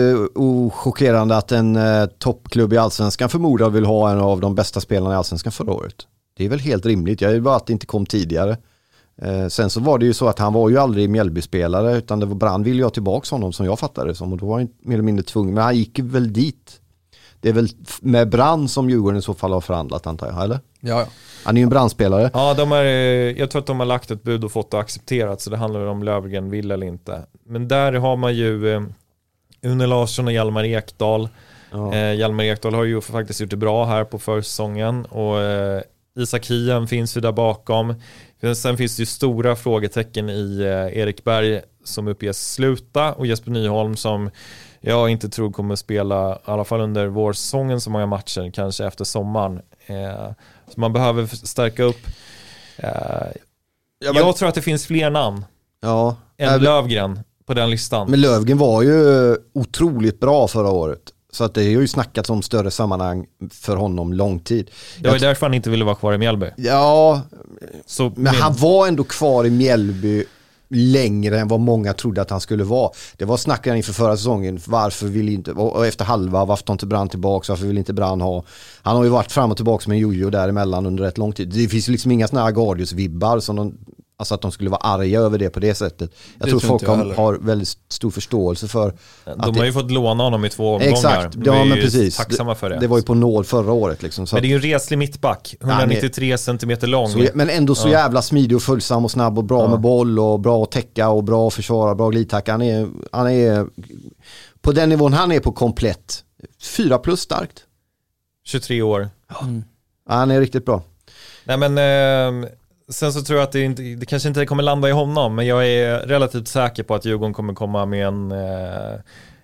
uh, chockerande att en uh, toppklubb i Allsvenskan förmodligen vill ha en av de bästa spelarna i Allsvenskan förra året. Det är väl helt rimligt. Jag är bara att det inte kom tidigare. Uh, sen så var det ju så att han var ju aldrig Mjällby-spelare, utan det var Brann ville jag tillbaka honom som jag fattade det som, och då var han mer eller mindre tvungen. Men han gick väl dit. Det är väl med Brann som Djurgården i så fall har förhandlat, antar jag, eller? Ja, ja. Han är ju en Brannspelare. Ja, de är, jag tror att de har lagt ett bud och fått det accepterat, så det handlar om Lövgren vill eller inte. Men där har man ju eh, Une Larsson och Hjalmar Ekdal. Ja. Eh, Hjalmar Ekdal har ju faktiskt gjort det bra här på försäsongen, och eh, Isak Hien finns ju där bakom. Sen finns det ju stora frågetecken i eh, Erik Berg som uppges sluta, och Jesper Nyholm som jag inte tror kommer spela i alla fall under vårsäsongen så många matcher, kanske efter sommaren. Eh, så man behöver stärka upp. Eh, Ja, men- jag tror att det finns fler namn Ja. än Lövgren på den listan. Men Lövgren var ju otroligt bra förra året. Så att det har ju snackats om större sammanhang för honom lång tid. Det var ju därför han inte ville vara kvar i Mjällby. Ja, Så men han var ändå kvar i Mjällby längre än vad många trodde att han skulle vara. Det var snackaren inför förra säsongen. Varför vill inte, och efter halva, varför tar inte Brann tillbaka? Varför vill inte Brann ha? Han har ju varit fram och tillbaka med en jojo däremellan under rätt lång tid. Det finns ju liksom inga såna här Agardius-vibbar som de, alltså att de skulle vara arga över det på det sättet. Jag Det tror tror folk inte jag har, heller. har väldigt stor förståelse för att De det, har ju fått låna honom i två omgångar. exakt, De är ja men ju precis. tacksamma för det. Det var ju på nåd förra året liksom. Så Men att, det är ju en reslig mittback. etthundranittiotre centimeter lång. så, men ändå så jävla smidig och följsam och snabb och bra med boll och bra att täcka och bra att försvara, bra glidtacka. Han är, han är på den nivån han är på komplett. Fyra plus starkt. tjugotre år. Ja, han är riktigt bra. Nej, men eh, sen så tror jag att det, inte, det kanske inte kommer landa i honom, men jag är relativt säker på att Djurgården kommer komma med en, eh,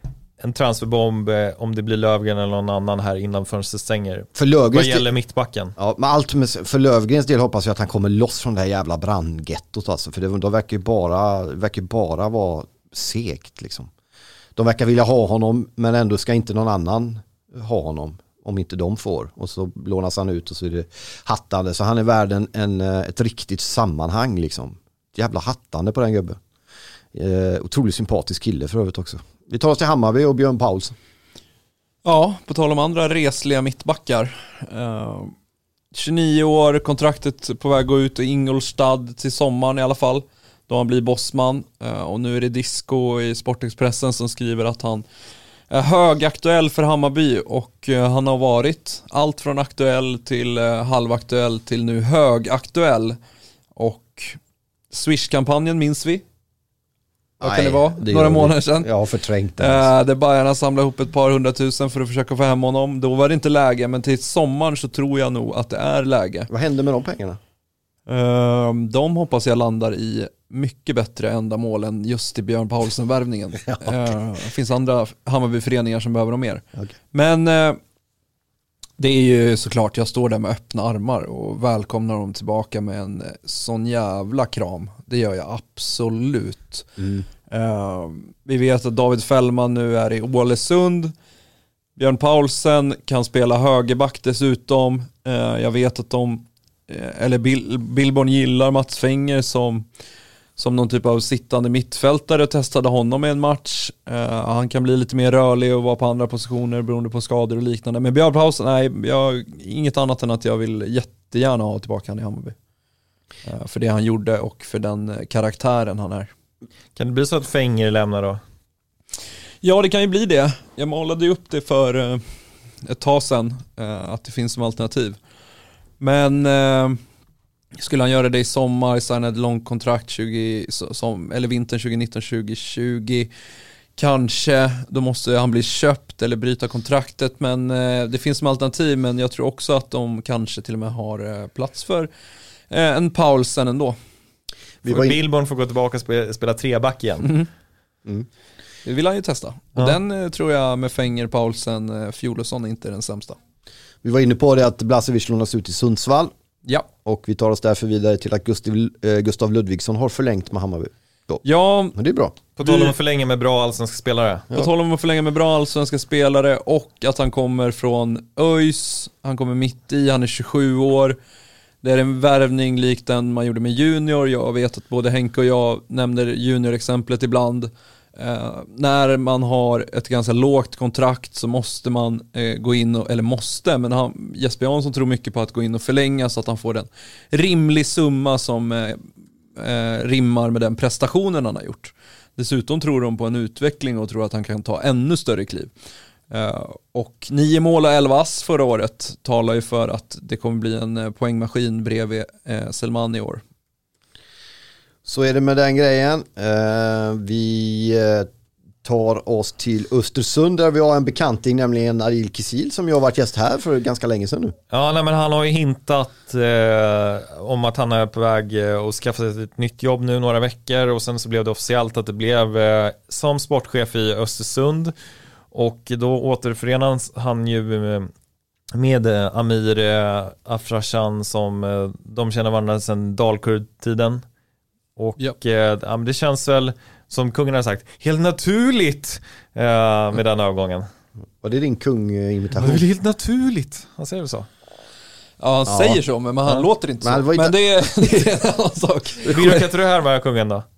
en transferbomb eh, om det blir Lövgren eller någon annan här innan fönstret stänger. För Vad Lövgrens gäller del, mittbacken. ja, men allt med, för Lövgrens del hoppas jag att han kommer loss från det här jävla brandgettot alltså, för det, de verkar ju bara, verkar bara vara segt liksom. De verkar vilja ha honom, men ändå ska inte någon annan ha honom om inte de får, och så lånas han ut och så är det hattande, så han är värd en, en, ett riktigt sammanhang liksom. Jävla hattande på den gubben. Eh, otroligt sympatisk kille för övrigt också. Vi tar oss till Hammarby och Björn Paulsson. Ja, på tal om andra resliga mittbackar. Uh, tjugonio år, kontraktet på väg att gå ut i Ingolstad till sommaren i alla fall. Då han blir bossman. Uh, och nu är det Disco i Sportexpressen som skriver att han är högaktuell för Hammarby. Och uh, han har varit allt från aktuell till uh, halvaktuell till nu högaktuell. Och Swish-kampanjen minns vi. Vad kan det vara? Några månader sedan. Jag har förträngt det. Uh, där Bajarna samlade ihop ett par hundratusen för att försöka få hem honom. Då var det inte läge, men till sommaren så tror jag nog att det är läge. Vad hände med de pengarna? Uh, de hoppas jag landar i mycket bättre ändamål än just i Björn Paulsen-värvningen. Ja, okay. uh, det finns andra Hammarby-föreningar som behöver dem mer. Okay. Men uh, Det är ju såklart, jag står där med öppna armar och välkomnar dem tillbaka med en sån jävla kram. Det gör jag absolut. Mm. Uh, vi vet att David Fällman nu är i Ålesund. Björn Paulsen kan spela högerback dessutom. Uh, jag vet att de, uh, eller Bil- Billborn gillar Mats Fenger som, som någon typ av sittande mittfältare och testade honom i en match. Uh, han kan bli lite mer rörlig och vara på andra positioner beroende på skador och liknande. Men Björn Paulsen, nej, jag, inget annat än att jag vill jättegärna ha tillbaka han i Hammarby. Uh, för det han gjorde och för den karaktären han är. Kan det bli så att Fenger lämnar då? Ja, det kan ju bli det. Jag målade ju upp det för uh, ett tag sedan, uh, att det finns som alternativ. Men uh, skulle han göra det i sommar, signa ett långt kontrakt tjugo, som, eller vintern tjugonitton tjugo tjugo, kanske, då måste han bli köpt eller bryta kontraktet. Men uh, det finns som alternativ, men jag tror också att de kanske till och med har uh, plats för uh, en Paulsen ändå. Vi var in... Billborn får gå tillbaka och spela, spela treback igen. Mm. Mm. Det vill han ju testa. Och ja. den eh, tror jag med Fenger, Paulsen, eh, Fjolosson inte är den sämsta. Vi var inne på det att Blasevic lånas ut i Sundsvall. Ja. Och vi tar oss därför vidare till att Gustav, eh, Gustav Ludvigsson har förlängt med Hammarby. Då. Ja. Men det är bra. På tal om att förlänga med bra allsvenska spelare. Ja. På tal om att förlänga med bra allsvenska spelare och att han kommer från ÖIS. Han kommer mitt i, han är tjugosju år. Det är en värvning likt den man gjorde med Junior. Jag vet att både Henke och jag nämner Junior-exemplet ibland. Eh, när man har ett ganska lågt kontrakt så måste man eh, gå in och, eller måste, men han, Jesper Jansson tror mycket på att gå in och förlänga så att han får en rimlig summa som eh, eh, rimmar med den prestationen han har gjort. Dessutom tror de på en utveckling och tror att han kan ta ännu större kliv. Uh, och nio mål och elva ass förra året talar ju för att det kommer bli en uh, poängmaskin bredvid uh, Selman i år. Så är det med den grejen. Uh, vi uh, tar oss till Östersund där vi har en bekanting, nämligen Adil Kisil, som jag har varit gäst här för ganska länge sedan nu. Ja, nej, men han har ju hintat eh, om att han är på väg eh, att skaffa sig ett nytt jobb nu några veckor, och sen så blev det officiellt att det blev eh, som sportchef i Östersund. Och då återförenas han ju med Amir Afrashan som de känner varandra sedan Dalkurd-tiden. Och ja. eh, det känns väl, som kungen har sagt, helt naturligt eh, med den övergången. Var det din kung-imitation? Det är väl helt naturligt, han säger väl så. Ja, han ja. säger så, men han ja. låter inte men så. Inte... Men det är, det är en annan sak. Hur kan inte du härma kungen då?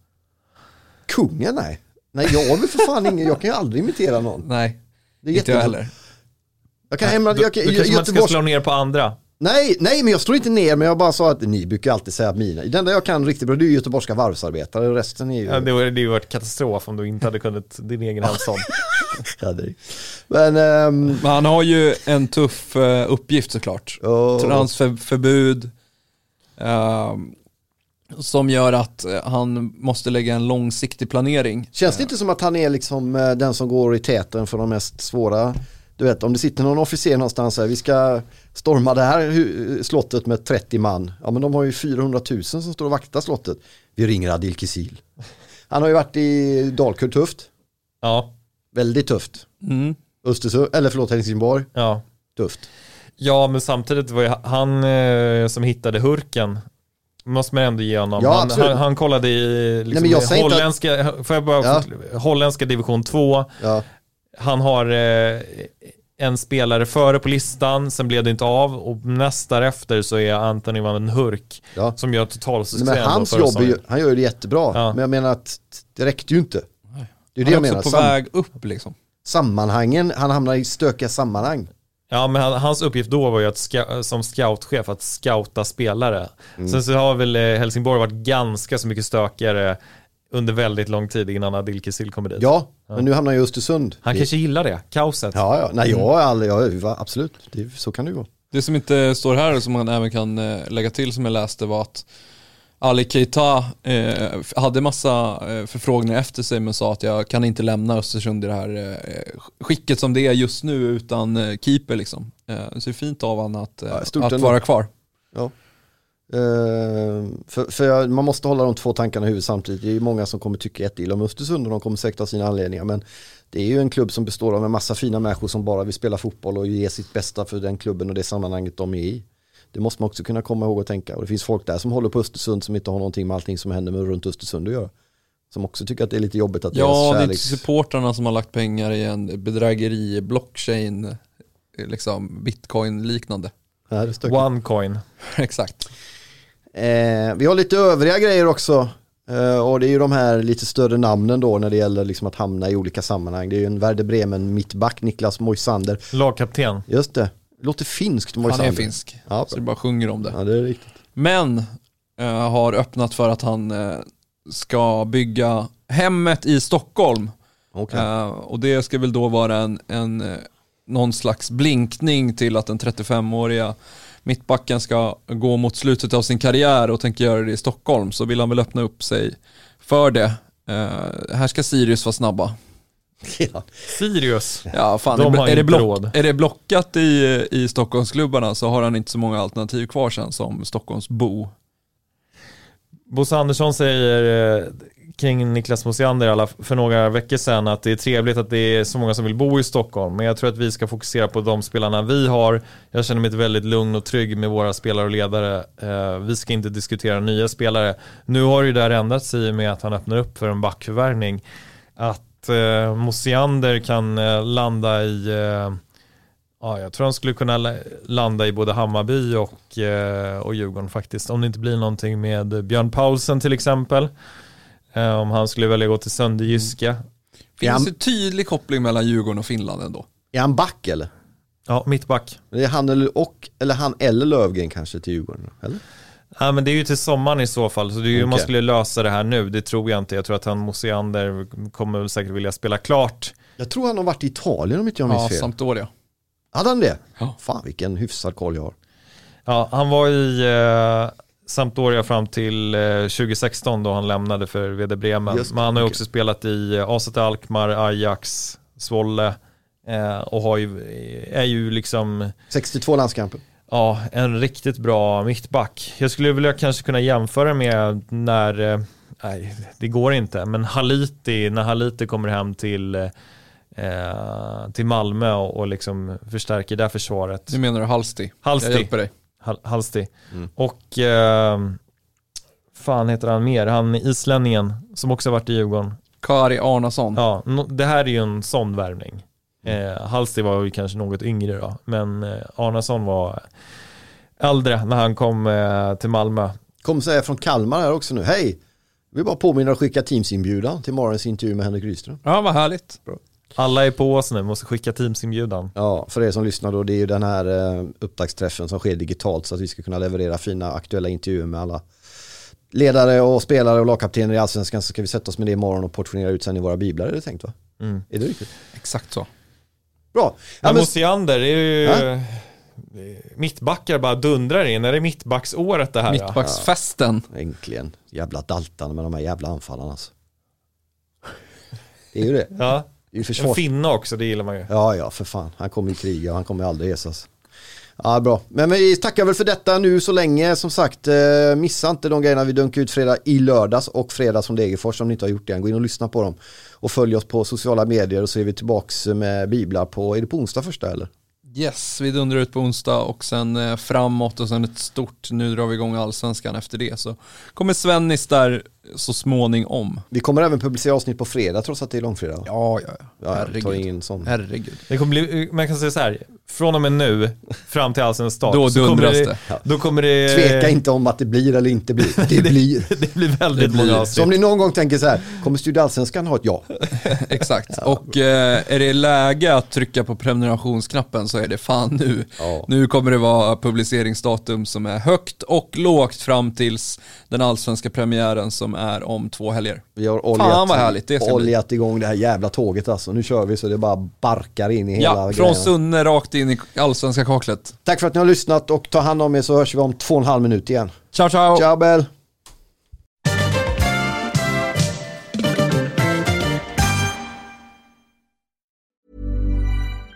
Kungen, nej. Nej, jag vill för fan ingen, jag kan ju aldrig imitera någon. Nej, det är inte jag heller. Jag kan hemma, jag kan, du kanske man ska slå ner på andra. Nej, nej, men jag står inte ner, men jag bara sa att ni brukar alltid säga att mina. Den där jag kan riktigt bra, det är göteborgska varvsarbetare, och resten är ju... Ja, det var det ju varit katastrof om du inte hade kunnat din egen hemstad. Ja, det är... Men, um... men han har ju en tuff uh, uppgift såklart. Oh. Transferförbud. Uh, som gör att han måste lägga en långsiktig planering. Känns det inte som att han är liksom den som går i täten för de mest svåra? Du vet, om det sitter någon officer någonstans här, vi ska storma det här slottet med trettio man. Ja, men de har ju fyrahundratusen som står och vaktar slottet. Vi ringer Adil Kisil. Han har ju varit i Dalkurd, tufft. Ja. Väldigt tufft. Mm. Östersund, eller förlåt, Helsingborg. Ja. Tufft. Ja, men samtidigt var ju han eh, som hittade Hurken. Måste man ändå ge honom. Ja, han, han, han kollade i liksom, Nej, jag holländska, att... får jag bara, ja. holländska division två. Ja. Han har eh, en spelare före på listan, sen blev det inte av, och nästa efter så är Anthony van Hurk ja. som gör totalsuccé. Men hans jobb, ju, han gör det jättebra. Ja. Men jag menar att det räckte ju inte. Det är det han jag är också menar. på Sam- väg upp liksom. Sammanhangen, han hamnar i stökiga sammanhang. Ja, men han, hans uppgift då var ju att ska, som scoutchef att scouta spelare. Mm. Sen så har väl Helsingborg varit ganska så mycket stökigare under väldigt lång tid innan Adil Kisil kommer dit. Ja, ja, men nu hamnar jag i Östersund. Han det... kanske gillar det, kaoset. Ja, ja. Nej, jag är aldrig, jag, absolut, det, så kan det ju vara. Det som inte står här, som man även kan eh, lägga till, som jag läste, var att Ali Keita eh, hade massa eh, förfrågningar efter sig, men sa att jag kan inte lämna Östersund i det här eh, skicket som det är just nu utan eh, keeper liksom. Eh, så det är fint av han att, eh, ja, att vara kvar. Ja. Uh, för, för man måste hålla de två tankarna i huvudet samtidigt. Det är ju många som kommer tycka jätteilla om Östersund och de kommer säkert ha sina anledningar. Men det är ju en klubb som består av en massa fina människor som bara vill spela fotboll och ge sitt bästa för den klubben och det sammanhanget de är i. Det måste man också kunna komma ihåg och tänka. Och det finns folk där som håller på Östersund som inte har någonting med allting som händer med runt Östersund att göra. Som också tycker att det är lite jobbigt att ja, deras kärleks... kärleks... det är supportrarna som har lagt pengar i en bedrägeri, blockchain, liksom bitcoin-liknande. Ja, det är OneCoin. Exakt. Eh, vi har lite övriga grejer också. Eh, och det är ju de här lite större namnen då när det gäller liksom att hamna i olika sammanhang. Det är ju en Werder Bremen mittback, Niklas Moisander. Lagkapten. Just det. Det låter finskt, Moisander. Han är finsk, ja, så det bara sjunger om det. Ja, det är riktigt. Men eh, har öppnat för att han eh, ska bygga hemmet i Stockholm. Okay. Eh, och det ska väl då vara en, en eh, någon slags blinkning till att den trettiofemåriga mittbacken ska gå mot slutet av sin karriär och tänker göra det i Stockholm, så vill han väl öppna upp sig för det. Eh, här ska Sirius vara snabba. Ja. Sirius. Ja, fan, De är, har är, det inte block, råd. är det blockat i, i Stockholmsklubbarna så har han inte så många alternativ kvar sen som Stockholmsbo. Bosse Andersson säger eh, kring Niklas Moisander alla för några veckor sedan att det är trevligt att det är så många som vill bo i Stockholm, men jag tror att vi ska fokusera på de spelarna vi har. Jag känner mig väldigt lugn och trygg med våra spelare och ledare. Eh, vi ska inte diskutera nya spelare. Nu har ju det här ändrats i med att han öppnar upp för en backförvärvning. Att eh, Moisander kan eh, landa i eh, ja, jag tror han skulle kunna landa i både Hammarby och, eh, och Djurgården faktiskt. Om det inte blir någonting med Björn Paulsen till exempel. Eh, om han skulle välja gå till Sönderjyska. Finns det tydlig koppling mellan Djurgården och Finland ändå? Är han back eller? Ja, mittback. Det är han eller, och, eller han eller Lövgren kanske till Djurgården, eller? Ja, men det är ju till sommaren i så fall. Så det är ju Okay. om man skulle lösa det här nu. Det tror jag inte. Jag tror att han Moisander kommer väl säkert vilja spela klart. Jag tror han har varit i Italien om inte jag minns Ja, fel. Sampdoria. Hade han det? Ja. Fan vilken hyfsad koll jag har. Ja, han var i eh, Sampdoria fram till eh, tjugo sexton då han lämnade för Werder Bremen. Just, Men han har ju okay. också spelat i A Z Alkmaar, Ajax, Zwolle eh, och har ju, är ju liksom sextiotvå landskamper. ja, en riktigt bra mittback. Jag skulle vilja kanske kunna jämföra med när, eh, nej det går inte, men Haliti, när Haliti kommer hem till eh, till Malmö och, och liksom förstärker det försvaret. Du menar du Halsti? Halsti. Jag hjälper dig. Hal- Halsti. Mm. Och eh, fan heter han mer? Han islänningen som också har varit i Djurgården. Kari Arnason. Ja, no, det här är ju en sån värvning. Eh, Halsti var ju kanske något yngre då, men eh, Arnason var äldre när han kom eh, till Malmö. Kom säga från Kalmar här också nu. Hej! Vi bara påminner att skicka Teams-inbjudan till morgonens intervju med Henrik Rydström. Ja, vad härligt. Bra. Alla är på oss nu, måste skicka teamsinbjudan. Ja, för er som lyssnar då, det är ju den här eh, upptaktsträffen som sker digitalt så att vi ska kunna leverera fina aktuella intervjuer med alla ledare och spelare och lagkaptener i Allsvenskan. Så ska vi sätta oss med det imorgon och portionera ut sen i våra biblar, är det tänkt va? Mm. Är det riktigt? Exakt så. Bra. Ja, Men men, Moisander är ju Ja? mittbackar bara dundrar in. Är det mittbacksåret det här? Mittbacksfesten. äntligen. Jävla daltan med de här jävla anfallarna alltså. Det är ju det. Ja. Det är ju En försvars... finna också, det gillar man ju. Ja, ja, för fan. Han kommer ju kriga och han kommer aldrig resas. Ja, bra. Men vi tackar väl för detta nu så länge. Som sagt, eh, missa inte de grejerna vi dunkar ut fredag i lördags och fredag som Degerfors om ni inte har gjort det än. Gå in och lyssna på dem. Och följ oss på sociala medier och så är vi tillbaks med biblar på, är det på onsdag första eller? Yes, vi dundrar ut på onsdag och sen eh, framåt och sen ett stort, nu drar vi igång Allsvenskan efter det. Så kommer Svennis där så småningom. Vi kommer även publicera avsnitt på fredag trots att det är långfredag. Ja, ja, ja. Ja, Herregud. tar ingen sån. Herregud. Det kommer bli, man kan säga så här, från och med nu fram till Allsvenskans start. Då så kommer dundras det. det. Då kommer det. Tveka inte om att det blir eller inte blir. Det blir. Det blir väldigt Det blir. många Så avsnitt. om ni någon gång tänker så här, kommer Studio Allsvenskan ha ett ja? Exakt. Och eh, är det läge att trycka på prenumerationsknappen så är det fan nu. Ja. Nu kommer det vara publiceringsdatum som är högt och lågt fram tills den allsvenska premiären som är om två helger. Vi har oljat, Fan, vad härligt det ska bli. oljat igång det här jävla tåget alltså. Nu kör vi så det bara barkar in i hela Ja, från grejen. Sunne rakt in i allsvenska kaklet. Tack för att ni har lyssnat och ta hand om er så hörs vi om två och en halv minut igen. Ciao, ciao. Ciao Bell!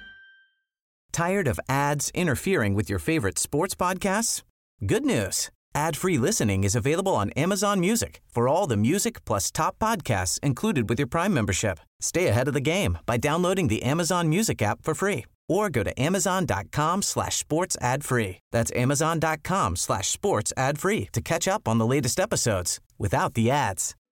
Tired of ads interfering with your favorite sports podcasts? Good news. Ad-free listening is available on Amazon Music for all the music plus top podcasts included with your Prime membership. Stay ahead of the game by downloading the Amazon Music app for free or go to amazon.com slash sports ad free. That's amazon.com slash sports ad free to catch up on the latest episodes without the ads.